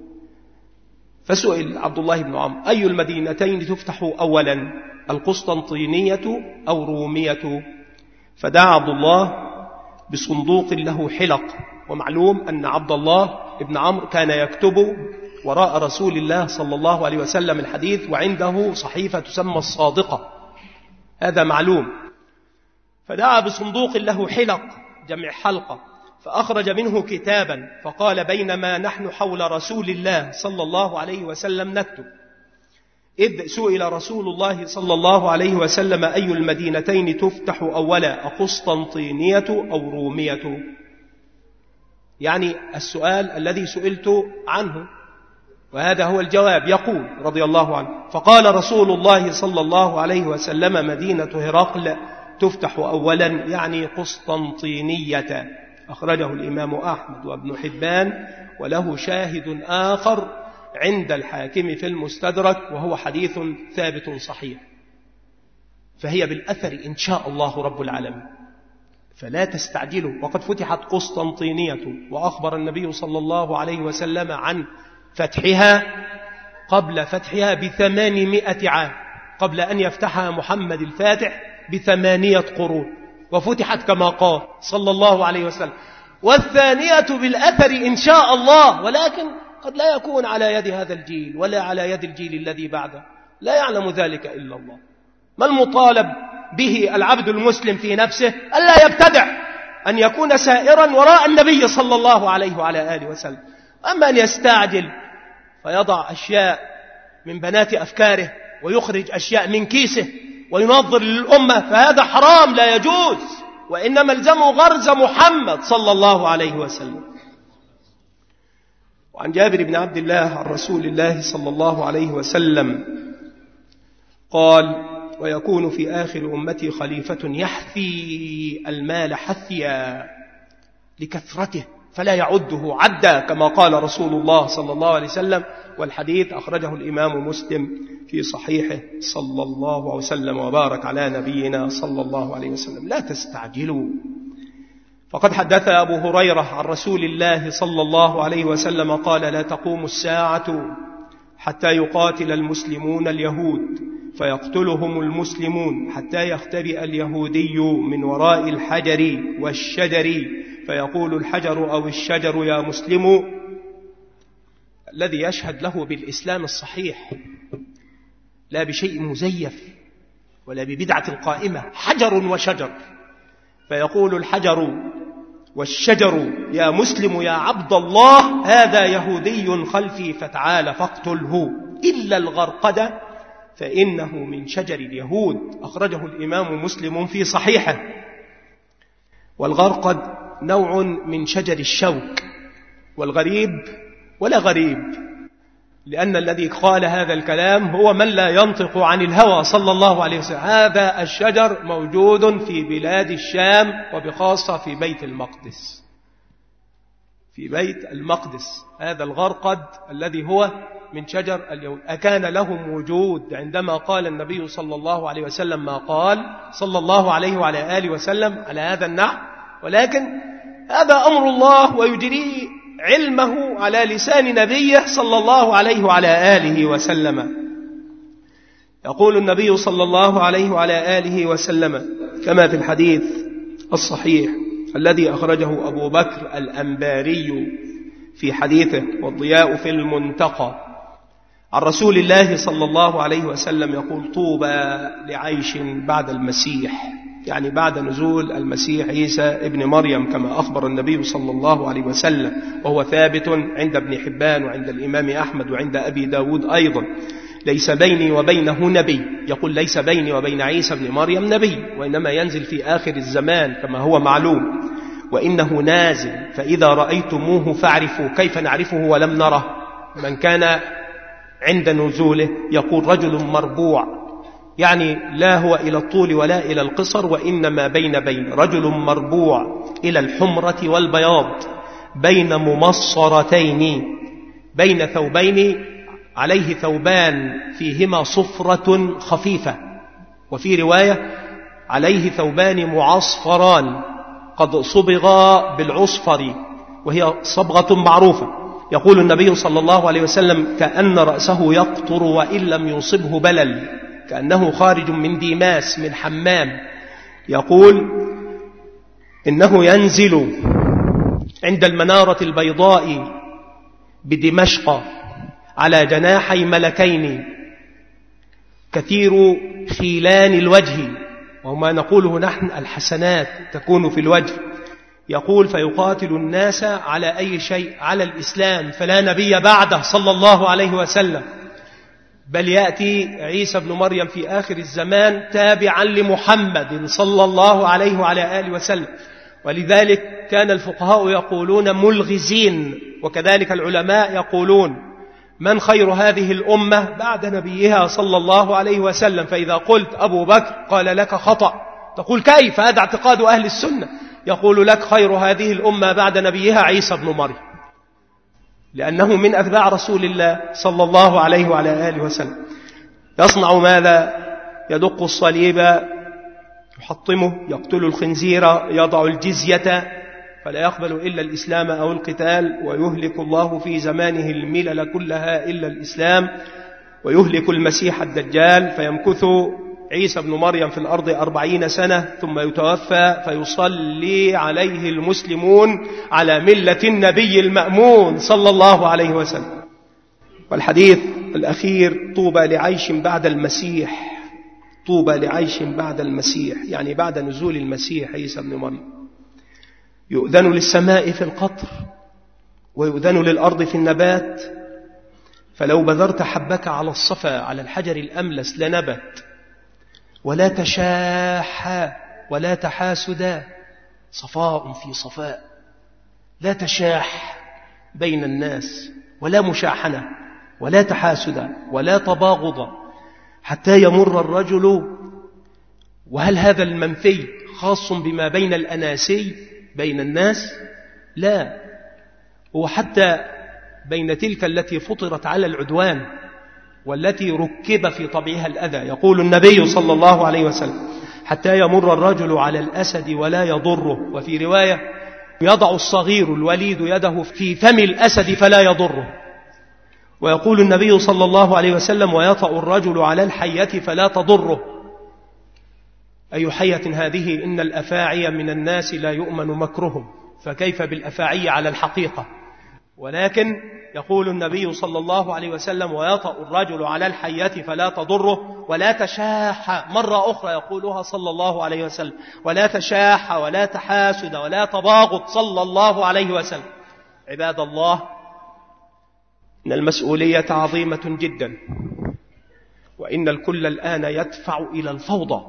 فسئل عبد الله بن عمرو: أي المدينتين تفتح أولا، القسطنطينية أو رومية؟ فدعا عبد الله بصندوق له حلق، ومعلوم أن عبد الله بن عمرو كان يكتب وراء رسول الله صلى الله عليه وسلم الحديث، وعنده صحيفة تسمى الصادقة، هذا معلوم. فدعا بصندوق له حلق جمع حلقة، فأخرج منه كتابا، فقال: بينما نحن حول رسول الله صلى الله عليه وسلم نكتب إذ سئل رسول الله صلى الله عليه وسلم: أي المدينتين تفتح أولا، قسطنطينية أو رومية؟ يعني السؤال الذي سئلت عنه، وهذا هو الجواب. يقول رضي الله عنه: فقال رسول الله صلى الله عليه وسلم: مدينة هرقل تفتح أولا، يعني قسطنطينية. أخرجه الإمام أحمد وابن حبان، وله شاهد آخر عند الحاكم في المستدرك، وهو حديث ثابت صحيح، فهي بالأثر إن شاء الله رب العالمين، فلا تستعجلوا. وقد فتحت قسطنطينية، وأخبر النبي صلى الله عليه وسلم عن فتحها قبل فتحها ب800 عام، قبل أن يفتحها محمد الفاتح ب8 قرون، وفتحت كما قال صلى الله عليه وسلم. والثانية بالأثر إن شاء الله، ولكن قد لا يكون على يد هذا الجيل ولا على يد الجيل الذي بعده، لا يعلم ذلك إلا الله. ما المطالب به العبد المسلم في نفسه؟ ألا يبتدع، أن يكون سائرا وراء النبي صلى الله عليه وعلى آله وسلم. أما أن يستعجل فيضع أشياء من بنات أفكاره ويخرج أشياء من كيسه وينظر للأمة، فهذا حرام لا يجوز، وإنما الزموا غرز محمد صلى الله عليه وسلم. وعن جابر بن عبد الله عن رسول الله صلى الله عليه وسلم قال: ويكون في آخر أمتي خليفة يحثي المال حثيا لكثرته فلا يعده عدا، كما قال رسول الله صلى الله عليه وسلم. والحديث أخرجه الإمام مسلم في صحيحه صلى الله عليه وسلم وبارك على نبينا صلى الله عليه وسلم. لا تستعجلوا، فقد حدث أبو هريرة عن رسول الله صلى الله عليه وسلم قال: لا تقوم الساعة حتى يقاتل المسلمون اليهود فيقتلهم المسلمون حتى يختبئ اليهودي من وراء الحجر والشجر فيقول الحجر أو الشجر يا مسلم. الذي يشهد له بالإسلام الصحيح لا بشيء مزيف ولا ببدعة قائمة، حجر وشجر، فيقول الحجر والشجر يا مسلم يا عبد الله هذا يهودي خلفي فتعال فاقتله إلا الغرقد فإنه من شجر اليهود. أخرجه الإمام مسلم في صحيحه. والغرقد نوع من شجر الشوك، والغريب ولا غريب، لأن الذي قال هذا الكلام هو من لا ينطق عن الهوى صلى الله عليه وسلم. هذا الشجر موجود في بلاد الشام وبخاصة في بيت المقدس. في بيت المقدس هذا الغرقد الذي هو من شجر اليهود. أكان لهم وجود عندما قال النبي صلى الله عليه وسلم ما قال صلى الله عليه وعلى آله وسلم على هذا النحو؟ ولكن هذا أمر الله ويجريه علمه على لسان نبيه صلى الله عليه وعلى آله وسلم. يقول النبي صلى الله عليه وعلى آله وسلم كما في الحديث الصحيح الذي أخرجه أبو بكر الأنباري في حديثه والضياء في المنتقى عن رسول الله صلى الله عليه وسلم يقول: طوبى لعيش بعد المسيح، يعني بعد نزول المسيح عيسى ابن مريم، كما أخبر النبي صلى الله عليه وسلم، وهو ثابت عند ابن حبان وعند الإمام أحمد وعند أبي داود أيضا. ليس بيني وبينه نبي، يقول ليس بيني وبين عيسى ابن مريم نبي، وإنما ينزل في آخر الزمان كما هو معلوم، وإنه نازل فإذا رأيتموه فاعرفوا. كيف نعرفه ولم نره؟ من كان عند نزوله يقول رجل مربوع، يعني لا هو إلى الطول ولا إلى القصر، وإنما بين رجل مربوع إلى الحمرة والبياض بين ممصرتين، بين ثوبين عليه ثوبان فيهما صفرة خفيفة، وفي رواية عليه ثوبان معصفران قد صبغا بالعصفر، وهي صبغة معروفة. يقول النبي صلى الله عليه وسلم: كأن رأسه يقطر وإن لم يصبه بلل، كأنه خارج من ديماس من حمام. يقول: إنه ينزل عند المنارة البيضاء بدمشق على جناحي ملكين كثير خيلان الوجه، وما نقوله نحن الحسنات تكون في الوجه. يقول: فيقاتل الناس على أي شيء؟ على الإسلام، فلا نبي بعده صلى الله عليه وسلم، بل يأتي عيسى بن مريم في آخر الزمان تابعا لمحمد صلى الله عليه وعلى آله وسلم. ولذلك كان الفقهاء يقولون ملغزين، وكذلك العلماء يقولون من خير هذه الأمة بعد نبيها صلى الله عليه وسلم؟ فإذا قلت أبو بكر قال لك خطأ، تقول كيف؟ هذا اعتقاد أهل السنة. يقول لك خير هذه الأمة بعد نبيها عيسى بن مريم، لأنه من أتباع رسول الله صلى الله عليه وعلى آله وسلم. يصنع ماذا؟ يدق الصليب، يحطمه، يقتل الخنزير، يضع الجزية، فلا يقبل إلا الإسلام أو القتال، ويهلك الله في زمانه الملل كلها إلا الإسلام، ويهلك المسيح الدجال، فيمكث عيسى بن مريم في الأرض 40 سنة ثم يتوفى، فيصلي عليه المسلمون على ملة النبي المأمون صلى الله عليه وسلم. والحديث الأخير طوبى لعيش بعد المسيح. طوبى لعيش بعد المسيح، يعني بعد نزول المسيح عيسى ابن مريم. يؤذن للسماء في القطر، ويؤذن للأرض في النبات، فلو بذرت حبك على الصفا على الحجر الأملس لنبت. ولا تشاح ولا تحاسدا، صفاء في صفاء، لا تشاح بين الناس، ولا مشاحنة، ولا تحاسدا، ولا تباغض، حتى يمر الرجل. وهل هذا المنفي خاص بما بين الأناسي بين الناس؟ لا، وحتى بين تلك التي فطرت على العدوان والتي ركب في طبعها الأذى. يقول النبي صلى الله عليه وسلم: حتى يمر الرجل على الأسد ولا يضره. وفي رواية: يضع الصغير الوليد يده في فم الأسد فلا يضره. ويقول النبي صلى الله عليه وسلم: ويطأ الرجل على الحية فلا تضره. أي حية هذه؟ إن الأفاعي من الناس لا يؤمن مكرهم، فكيف بالأفاعي على الحقيقة؟ ولكن يقول النبي صلى الله عليه وسلم: ويطأ الرجل على الحية فلا تضره. ولا تشاح، مرة أخرى يقولها صلى الله عليه وسلم: ولا تشاح ولا تحاسد ولا تباغض، صلى الله عليه وسلم. عباد الله، إن المسؤولية عظيمة جدا، وإن الكل الآن يدفع إلى الفوضى،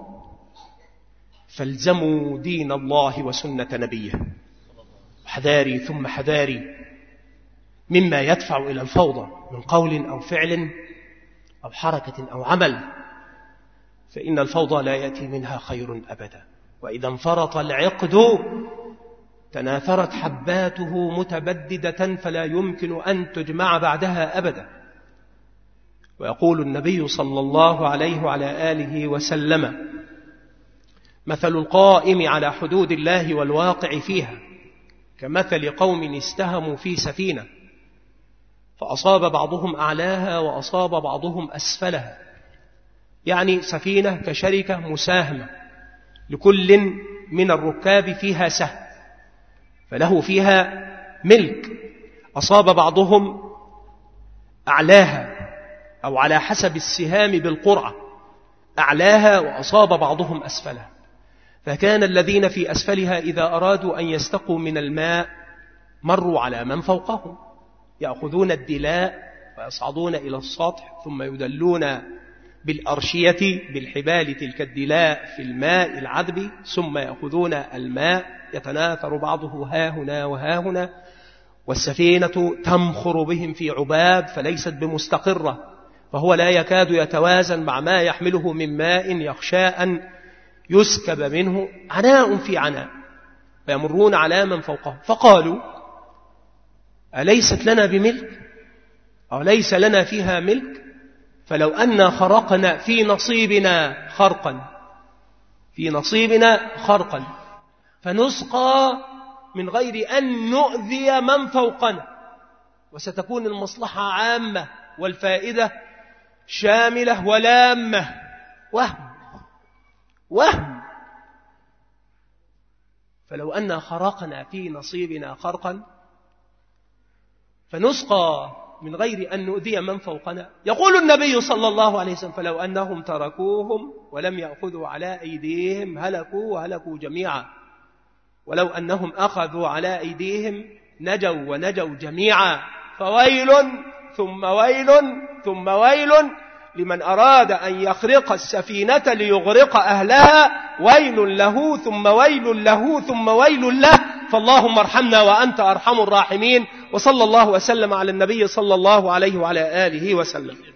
فالزموا دين الله وسنة نبيه. حذاري ثم حذاري مما يدفع إلى الفوضى من قول أو فعل أو حركة أو عمل، فإن الفوضى لا يأتي منها خير أبدا. وإذا انفرط العقد تناثرت حباته متبددة، فلا يمكن أن تجمع بعدها أبدا. ويقول النبي صلى الله عليه وعلى آله وسلم: مثل القائم على حدود الله والواقع فيها كمثل قوم استهموا في سفينة، فأصاب بعضهم أعلاها وأصاب بعضهم أسفلها. يعني سفينة كشركة مساهمة، لكل من الركاب فيها سهم، فله فيها ملك. أصاب بعضهم أعلاها، أو على حسب السهام بالقرعة، أعلاها وأصاب بعضهم أسفلها. فكان الذين في أسفلها إذا أرادوا أن يستقوا من الماء مروا على من فوقهم، يأخذون الدلاء ويصعدون إلى السطح، ثم يدلون بالأرشية بالحبال تلك الدلاء في الماء العذب، ثم يأخذون الماء يتناثر بعضه ها هنا وها هنا، والسفينة تمخر بهم في عباب فليست بمستقرة، فهو لا يكاد يتوازن مع ما يحمله من ماء، يخشى أن يسكب منه عناء في عناء، فيمرون على من فوقهم. فقالوا: أليست لنا بملك؟ أو ليس لنا فيها ملك؟ فلو أن خرقنا في نصيبنا خرقا فنسقى من غير أن نؤذي من فوقنا، وستكون المصلحة عامة والفائدة شاملة ولامة. وهم. فلو أن خرقنا في نصيبنا خرقا فنسقى من غير أن نؤذي من فوقنا. يقول النبي صلى الله عليه وسلم: فلو أنهم تركوهم ولم يأخذوا على أيديهم هلكوا جميعا، ولو أنهم أخذوا على أيديهم نجوا جميعا. فويل ثم ويل ثم ويل لمن أراد أن يخرق السفينة ليغرق أهلها، ويل له ثم ويل له ثم ويل له. فاللهم ارحمنا وأنت أرحم الراحمين. وصلى الله وسلم على النبي صلى الله عليه وعلى آله وسلم.